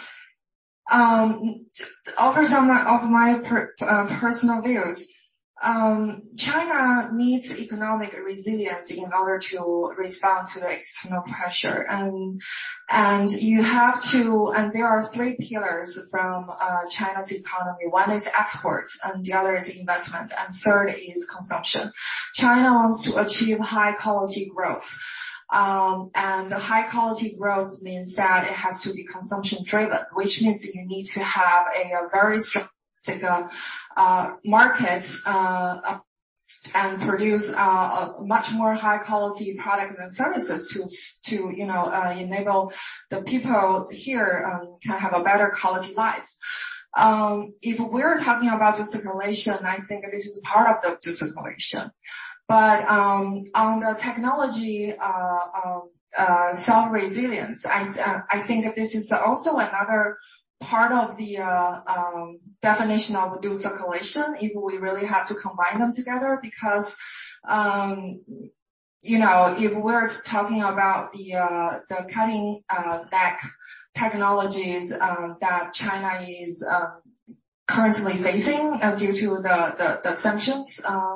um, over some of my per, uh, personal views, Um, China needs economic resilience in order to respond to the external pressure, and and you have to. And there are three pillars from uh, China's economy. One is export, and the other is investment, and third is consumption. China wants to achieve high quality growth. Um, and the high quality growth means that it has to be consumption driven, which means you need to have a, a very strong Like a uh, market uh, and produce uh, a much more high quality product and services to to you know uh, enable the people here um, can have a better quality life. Um, if we're talking about de-escalation, I think this is part of the de-escalation. But um, on the technology uh, uh, uh, self-resilience, I uh, I think that this is also another part of the uh, um, definition of de-escalation if we really have to combine them together, because um, you know if we're talking about the uh, the cutting uh, neck technologies um, that China is um, currently facing uh, due to the the, the sanctions. Uh,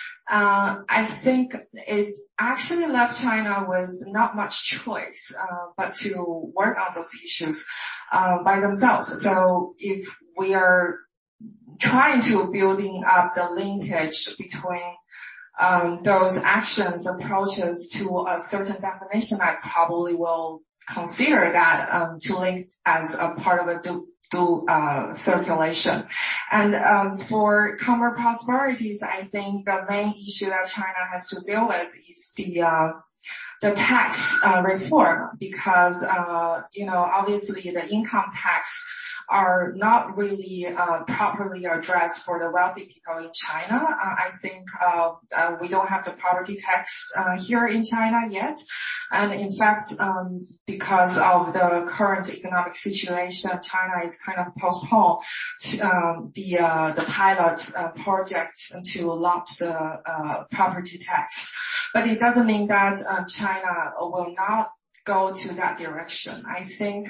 Uh, I think it actually left China with not much choice, uh, but to work on those issues, uh, by themselves. So if we are trying to building up the linkage between, um, those actions, approaches to a certain definition, I probably will consider that, um, to link as a part of a do to uh, circulation. And um, for common prosperities, I think the main issue that China has to deal with is the uh, the tax uh, reform, because uh, you know obviously the income tax are not really uh, properly addressed for the wealthy people in China. Uh, I think uh, uh, we don't have the property tax uh, here in China yet. And in fact, um, because of the current economic situation, China is kind of postponed um, the uh, the pilot uh, projects to launch the uh, property tax. But it doesn't mean that uh, China will not go to that direction. I think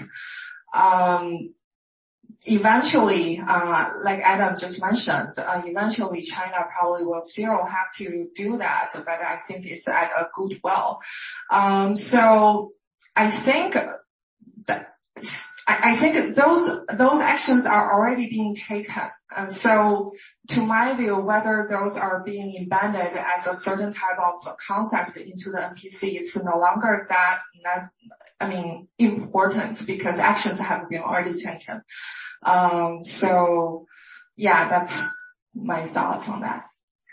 um, eventually, uh, like Adam just mentioned, uh, eventually China probably will still have to do that, but I think it's at a good well. Um, so I think that, I, I think those, those actions are already being taken. Uh, so to my view, whether those are being embedded as a certain type of concept into the N P C, it's no longer that, I mean, important, because actions have been already taken. Um, so yeah, that's my thoughts on that.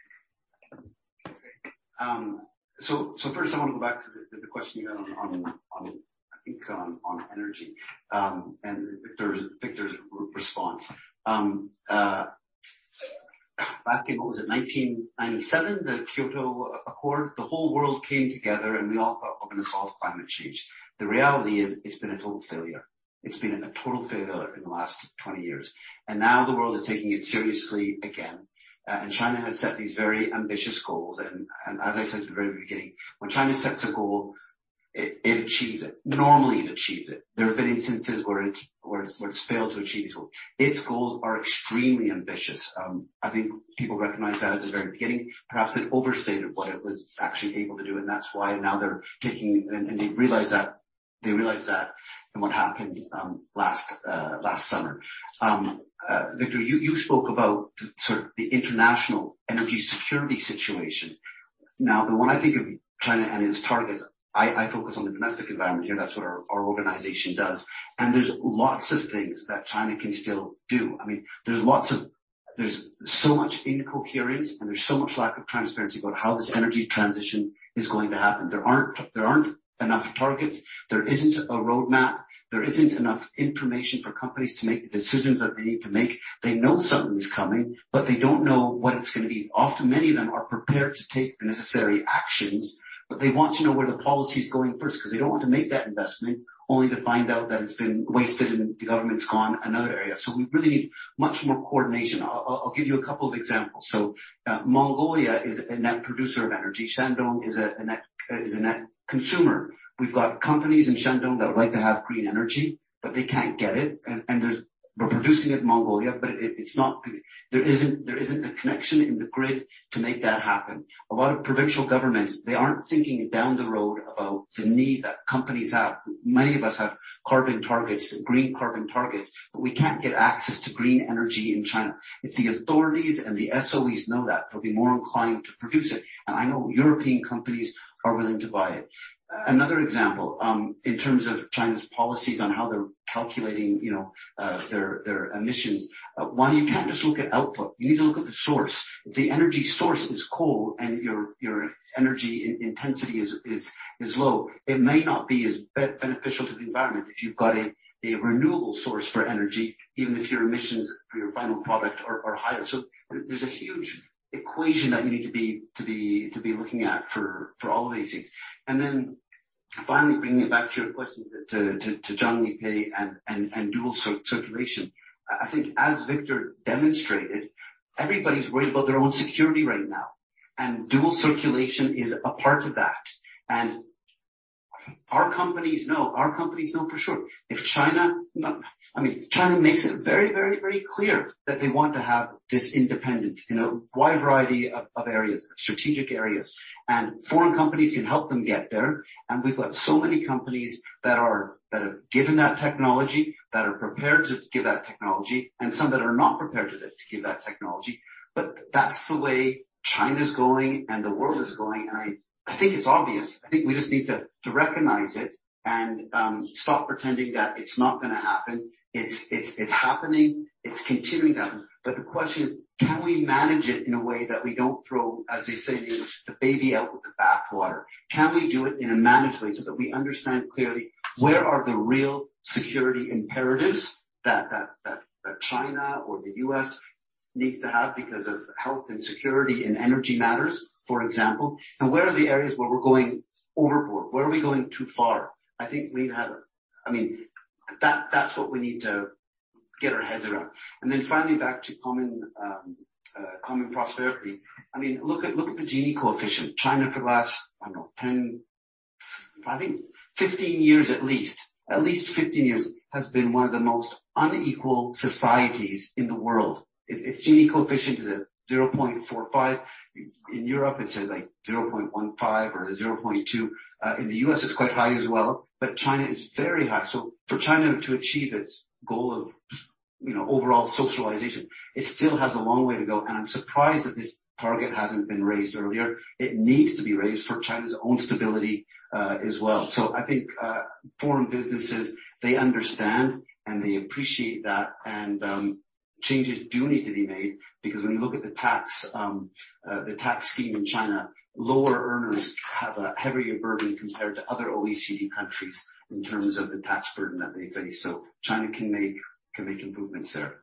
Um, so, so first I want to go back to the, the question you had on, on, on, I think on, on energy, um, and Victor's, Victor's response. Um, uh, back in, what was it, nineteen ninety-seven, the Kyoto Accord, the whole world came together and we all thought we're going to solve climate change. The reality is it's been a total failure. It's been a total failure in the last twenty years. And now the world is taking it seriously again. Uh, and China has set these very ambitious goals. And, and as I said at the very beginning, when China sets a goal, it, it achieves it. Normally it achieves it. There have been instances where it, where it's, where it's failed to achieve its goals. Its goals are extremely ambitious. Um, I think people recognize that at the very beginning. Perhaps it overstated what it was actually able to do. And that's why now they're taking, and, and they realize that They realized that and what happened um, last uh, last summer. Um, uh, Victor, you, you spoke about the, sort of the international energy security situation. Now, the when I think of China and its targets, I, I focus on the domestic environment here. That's what our, our organization does. And there's lots of things that China can still do. I mean, there's lots of there's so much incoherence and there's so much lack of transparency about how this energy transition is going to happen. There aren't there aren't enough targets. There isn't a roadmap. There isn't enough information for companies to make the decisions that they need to make. They know something is coming, but they don't know what it's going to be. Often many of them are prepared to take the necessary actions, but they want to know where the policy is going first, because they don't want to make that investment only to find out that it's been wasted and the government's gone another area. So we really need much more coordination. I'll, I'll give you a couple of examples. So uh, Mongolia is a net producer of energy. Shandong is a, a net is a net consumer. We've got companies in Shandong that would like to have green energy, but they can't get it, and, and there's we're producing it in Mongolia, but it, it's not, there isn't, there isn't the connection in the grid to make that happen. A lot of provincial governments, they aren't thinking down the road about the need that companies have. Many of us have carbon targets, green carbon targets, but we can't get access to green energy in China. If the authorities and the S O Es know that, they'll be more inclined to produce it. And I know European companies are willing to buy it. Another example, um, in terms of China's policies on how they're calculating, you know, uh, their, their emissions. Uh, one, you can't just look at output. You need to look at the source. If the energy source is coal and your, your energy in, intensity is, is, is low, it may not be as be- beneficial to the environment if you've got a, a renewable source for energy, even if your emissions for your final product are, are higher. So there's a huge equation that you need to be, to be, to be looking at for, for all of these things. And then finally, bringing it back to your question to, to, to Zhang Lipei and, and, and dual cir- circulation. I think as Victor demonstrated, everybody's worried about their own security right now. And dual circulation is a part of that. And our companies know, our companies know for sure. If China, I mean, China makes it very, very, very clear that they want to have this independence in a wide variety of, of areas, strategic areas. And foreign companies can help them get there. And we've got so many companies that are, that have given that technology, that are prepared to give that technology, and some that are not prepared to, to give that technology. But that's the way China's going and the world is going. And I, I think it's obvious. I think we just need to, to recognize it and um, stop pretending that it's not going to happen. It's it's it's happening. It's continuing to happen. But the question is, can we manage it in a way that we don't throw, as they say in English, the baby out with the bathwater? Can we do it in a managed way so that we understand clearly where are the real security imperatives that that that, that China or the U S needs to have because of health and security and energy matters, for example, and where are the areas where we're going overboard? Where are we going too far? I think we have, I mean, that, that's what we need to get our heads around. And then finally back to common, um, uh, common prosperity. I mean, look at, look at the Gini coefficient. China for the last, I don't know, ten, I think fifteen years at least, at least fifteen years has been one of the most unequal societies in the world. It, its Gini coefficient is at zero point four five. In Europe, it's at like zero point one five or zero point two. Uh, in the U S, it's quite high as well, but China is very high. So for China to achieve its goal of, you know, overall socialization, it still has a long way to go. And I'm surprised that this target hasn't been raised earlier. It needs to be raised for China's own stability, uh, as well. So I think, uh, foreign businesses, they understand and they appreciate that. And, um, changes do need to be made because when you look at the tax, um, uh, the tax scheme in China, lower earners have a heavier burden compared to other O E C D countries in terms of the tax burden that they face. So China can make, can make improvements there.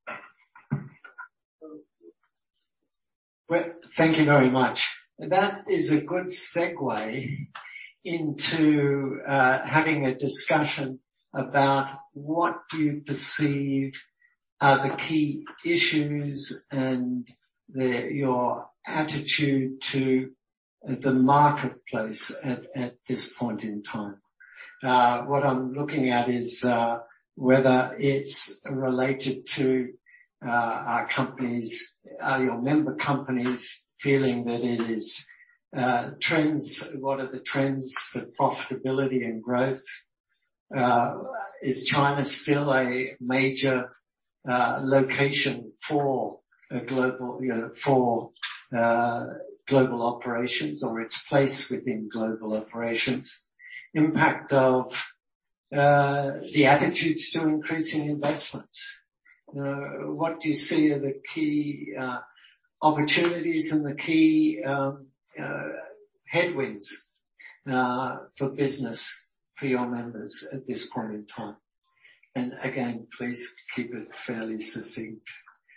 Well, thank you very much. That is a good segue into uh, having a discussion about what you perceive are the key issues and the, your attitude to the marketplace at, at this point in time. Uh, what I'm looking at is uh, whether it's related to uh, our companies, uh, your member companies feeling that it is uh, trends, what are the trends for profitability and growth? Uh, is China still a major Uh, location for a global, you know, for uh, global operations or its place within global operations? Impact of uh, the attitudes to increasing investments. Uh, what do you see are the key uh, opportunities and the key um, uh, headwinds uh, for business for your members at this point in time? And again, please keep it fairly succinct.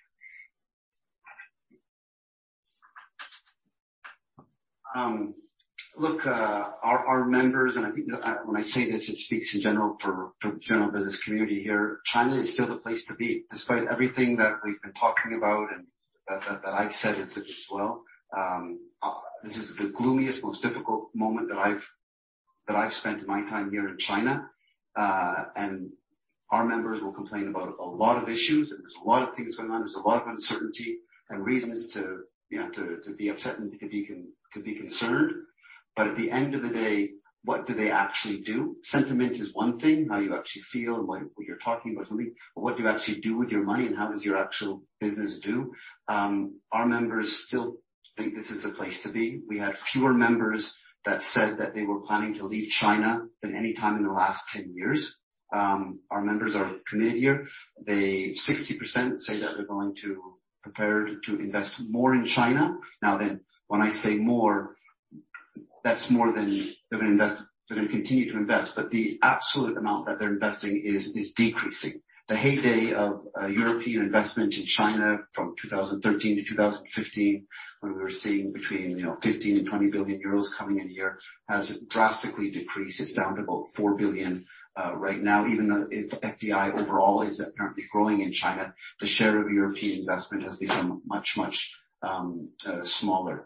Um, look, uh, our, our members, and I think that, uh, when I say this, it speaks in general for, for the general business community here. China is still the place to be, despite everything that we've been talking about and that, that, that I've said as, as well. Um, uh, this is the gloomiest, most difficult moment that I've that I've spent my time here in China, uh, and our members will complain about a lot of issues, and there's a lot of things going on. There's a lot of uncertainty and reasons to, you know, to, to be upset and to be con- to be concerned. But at the end of the day, what do they actually do? Sentiment is one thing, how you actually feel and what, what you're talking about something, but what do you actually do with your money and how does your actual business do? Um, our members still think this is a place to be. We had fewer members that said that they were planning to leave China than any time in the last ten years. Um, our members are committed here. They, sixty percent say that they're going to prepare to invest more in China. Now then, when I say more, that's more than they're going to invest, they're going to continue to invest, but the absolute amount that they're investing is, is decreasing. The heyday of uh, European investment in China from two thousand thirteen to two thousand fifteen, when we were seeing between, you know, fifteen and twenty billion euros coming in a year, has drastically decreased. It's down to about four billion uh, right now. Even though if F D I overall is apparently growing in China, the share of European investment has become much, much um, uh, smaller.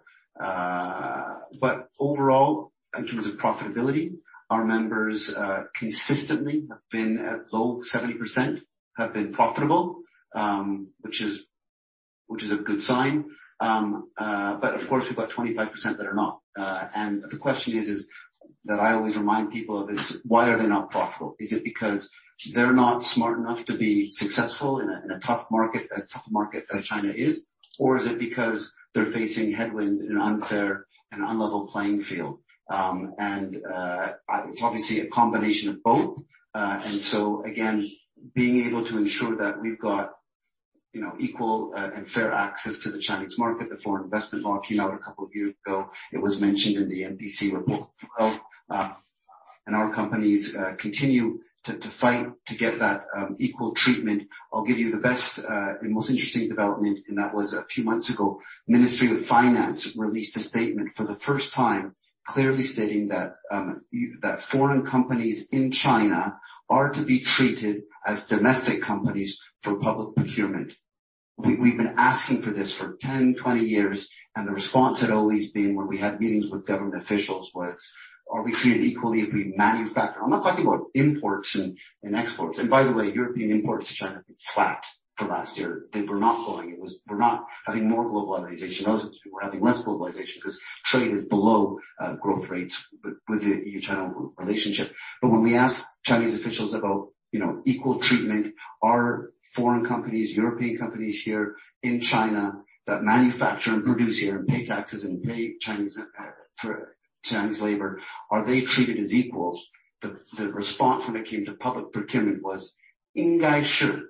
Uh, but overall, in terms of profitability, our members uh, consistently have been at low seventy percent, have been profitable, um, which is which is a good sign. Um, uh, but of course, we've got twenty-five percent that are not. Uh, and the question is, is that I always remind people of is why are they not profitable? Is it because they're not smart enough to be successful in a, in a tough market, as tough a market as China is, or is it because they're facing headwinds in an unfair and unlevel playing field? Um, and, uh, it's obviously a combination of both. Uh, and so again, being able to ensure that we've got, you know, equal uh, and fair access to the Chinese market. The foreign investment law came out a couple of years ago. It was mentioned in the N P C report as well. Uh, and our companies, uh, continue to, to fight to get that, um, equal treatment. I'll give you the best, uh, and most interesting development, and that was a few months ago. Ministry of Finance released a statement for the first time clearly stating that um, that foreign companies in China are to be treated as domestic companies for public procurement. We, we've been asking for this for ten, twenty years, and the response had always been when we had meetings with government officials was, are we treated equally if we manufacture? I'm not talking about imports and, and exports. And by the way, European imports to China have been flat for last year. They were not going. It was, we're not having more globalization. Others were having less globalization because trade is below uh, growth rates with, with the E U-China relationship. But when we ask Chinese officials about, you know, equal treatment, are foreign companies, European companies here in China that manufacture and produce here and pay taxes and pay Chinese, uh, for Chinese labor, are they treated as equal? The, the response when it came to public procurement was, 应该是.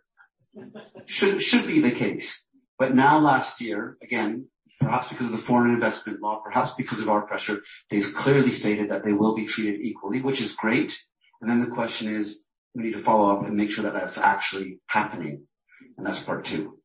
Should, should be the case. But now last year, again, perhaps because of the foreign investment law, perhaps because of our pressure, they've clearly stated that they will be treated equally, which is great. And then the question is, we need to follow up and make sure that that's actually happening. And that's part two.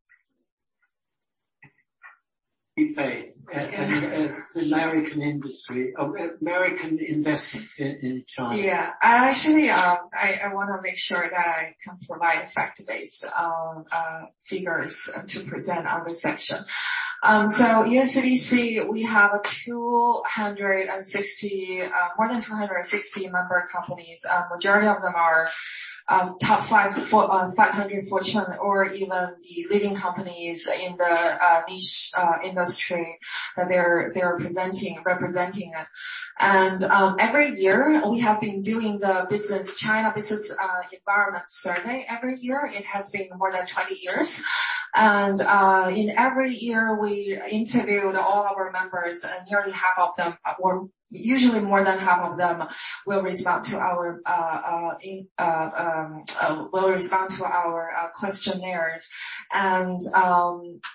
Pay and, uh, American industry, uh, American investment in, in China. Yeah, I actually, um, I, I want to make sure that I can provide fact-based um, uh, figures to present on this section. Um, so U S C B C, we have a two hundred sixty, uh, more than two hundred sixty member companies. Uh, majority of them are Uh, top five, for, uh, five hundred Fortune, or even the leading companies in the uh, niche uh, industry that they're they're presenting, representing. And um, every year we have been doing the business China business uh, environment survey. Every year it has been more than twenty years. And uh, in every year we interviewed all our members, and nearly half of them, or usually more than half of them, will respond to our uh, uh, in, uh, um, uh, will respond to our uh, questionnaires. And um,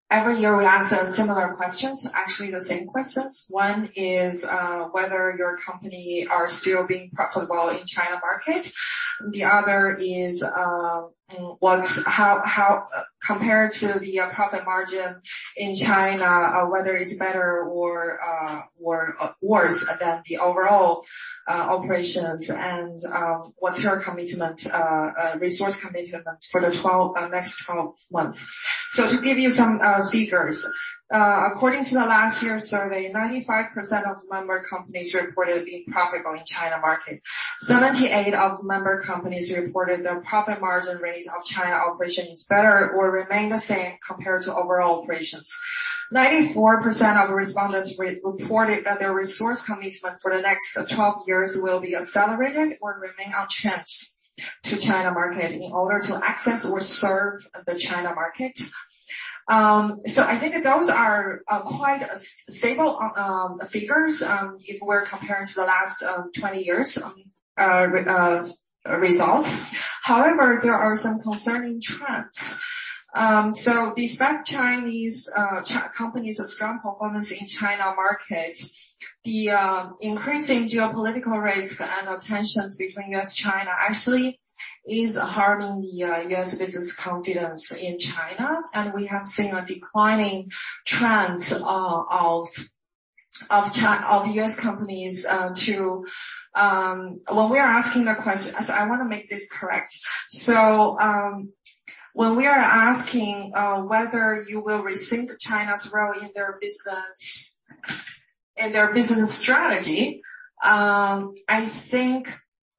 every year we answer similar questions, actually the same questions. One is uh, whether your company are still being profitable in China market. The other is uh, what's how how uh, compared to the uh, profit margin in China, uh, whether it's better or uh, or uh, worse than the overall uh, operations, and um, what's your commitment, uh, uh, resource commitment for the twelve uh, next twelve months. So to give you some uh, figures, uh, according to the last year's survey, ninety-five percent of member companies reported being profitable in China market. seventy-eight of member companies reported the profit margin rate of China operation is better or remain the same compared to overall operations. ninety-four percent of respondents re- reported that their resource commitment for the next twelve years will be accelerated or remain unchanged to China market in order to access or serve the China market. Um, so I think that those are uh, quite uh, stable um, figures um, if we're comparing to the last um, twenty years um, uh, uh, results. However, there are some concerning trends. Um, so despite Chinese uh, ch- companies' strong performance in China market, the uh, increasing geopolitical risk and tensions between U S and China actually is harming the uh, U S business confidence in China, and we have seen a declining trends uh, of of China, of U S companies uh, to um, when we are asking the question. So I want to make this correct. So um, when we are asking uh, whether you will rethink China's role in their business in their business strategy, um, I think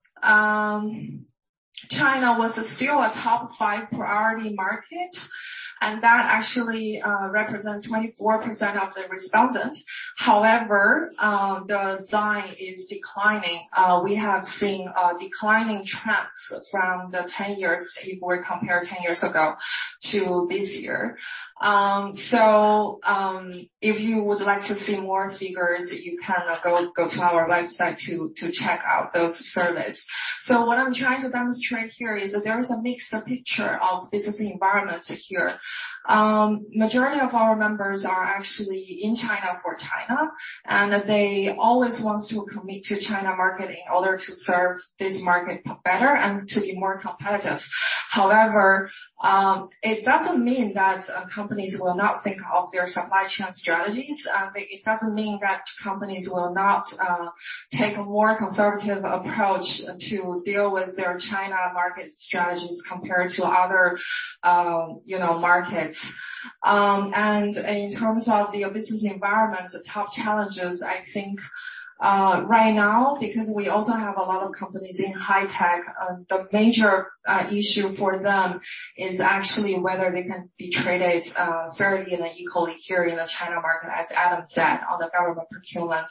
um, China was still a top five priority market, and that actually uh, represents twenty-four percent of the respondents. However, uh, the Zine is declining. Uh, we have seen uh, declining trends from the ten years, if we compare ten years ago to this year. Um, so, um, if you would like to see more figures, you can uh, go, go to our website to, to check out those surveys. So what I'm trying to demonstrate here is that there is a mixed picture of business environments here. Um, majority of our members are actually in China for China, and they always want to commit to China market in order to serve this market better and to be more competitive. However, um, it doesn't mean that uh, companies will not think of their supply chain strategies. Uh, they, it doesn't mean that companies will not uh, take a more conservative approach to deal with their China market strategies compared to other, um, you know, markets. Um, and in terms of the business environment, the top challenges, I think, Uh, right now, because we also have a lot of companies in high tech, uh, the major uh, issue for them is actually whether they can be traded uh, fairly and equally here in the China market, as Adam said, on the government procurement.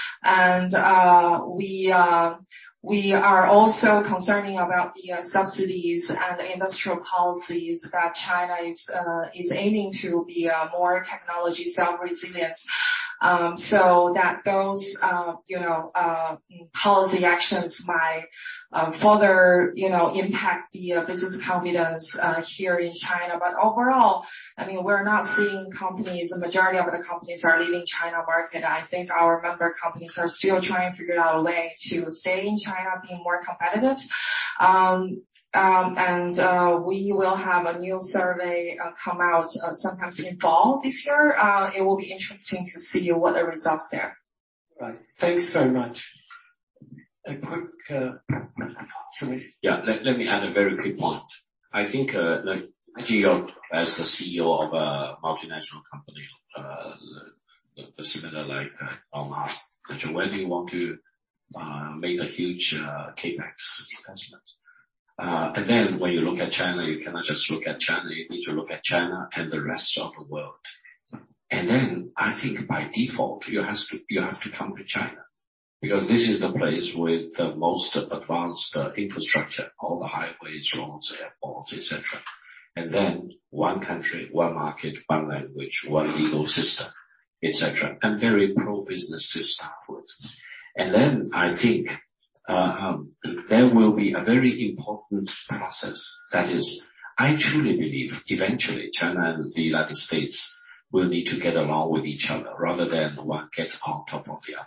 And uh, we uh, we are also concerning about the uh, subsidies and industrial policies that China is uh, is aiming to be uh, more technology self-resilient. Um, so that those, uh, you know, uh, policy actions might, uh, further, you know, impact the uh, business confidence, uh, here in China. But overall, I mean, we're not seeing companies, the majority of the companies are leaving China market. I think our member companies are still trying to figure out a way to stay in China, being more competitive. Um, Um, and uh, we will have a new survey uh, come out uh, sometimes in fall this year. Uh, it will be interesting to see what the results there. Right. Thanks so much. A quick, uh, sorry. Yeah, let, let me add a very quick point. I think, uh, like, you're as the C E O of a multinational company, uh, the similar like uh, Elon Musk. Where do you want to uh, make a huge uh, capex investment? Uh, and then when you look at China, you cannot just look at China, you need to look at China and the rest of the world. And then I think by default, you have to, you have to come to China, because this is the place with the most advanced uh, infrastructure, all the highways, roads, airports, et cetera. And then one country, one market, one language, one legal system, et cetera. And very pro-business to start with. And then I think Uh, um, there will be a very important process. That is, I truly believe eventually China and the United States will need to get along with each other rather than one gets on top of the other.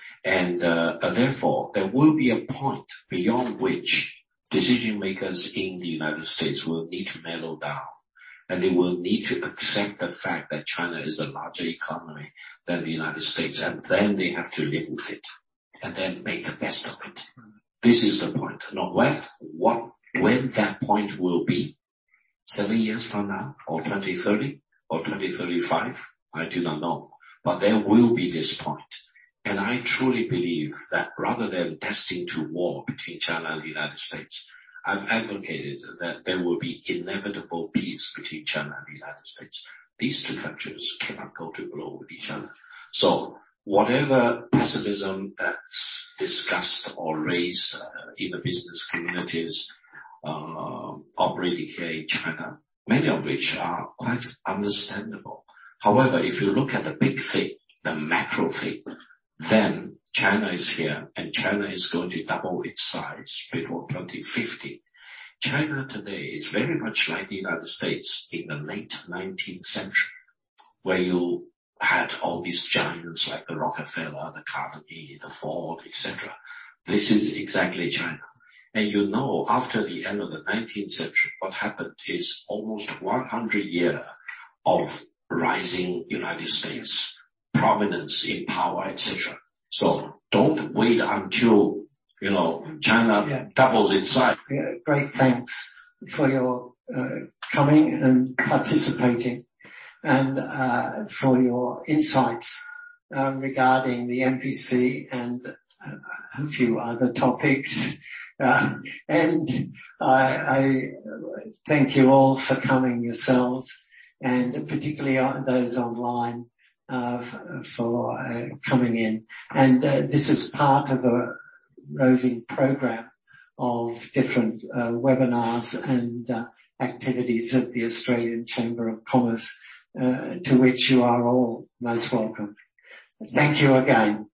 And uh, therefore, there will be a point beyond which decision makers in the United States will need to mellow down, and they will need to accept the fact that China is a larger economy than the United States, and then they have to live with it, and then make the best of it. This is the point. Now, when, what, when that point will be, seven years from now, or twenty thirty, or twenty thirty-five, I do not know. But there will be this point. And I truly believe that rather than destined to war between China and the United States, I've advocated that there will be inevitable peace between China and the United States. These two countries cannot go to war with each other. So whatever pessimism that's discussed or raised uh, in the business communities uh, operating here in China, many of which are quite understandable. However, if you look at the big thing, the macro thing, then China is here, and China is going to double its size before twenty fifty. China today is very much like the United States in the late nineteenth century, where you had all these giants like the Rockefeller, the Carnegie, the Ford, et cetera. This is exactly China. And you know, after the end of the nineteenth century, what happened is almost one hundred years of rising United States, prominence in power, et cetera. So don't wait until, you know, China yeah. doubles its size. Yeah, great thanks for your uh, coming and participating, and uh, for your insights uh, regarding the M P C and uh, a few other topics. Uh, and I, I thank you all for coming yourselves, and particularly those online uh, for uh, coming in. And uh, this is part of a roving program of different uh, webinars and uh, activities of the Australian Chamber of Commerce, uh, to which you are all most welcome. Thank you again.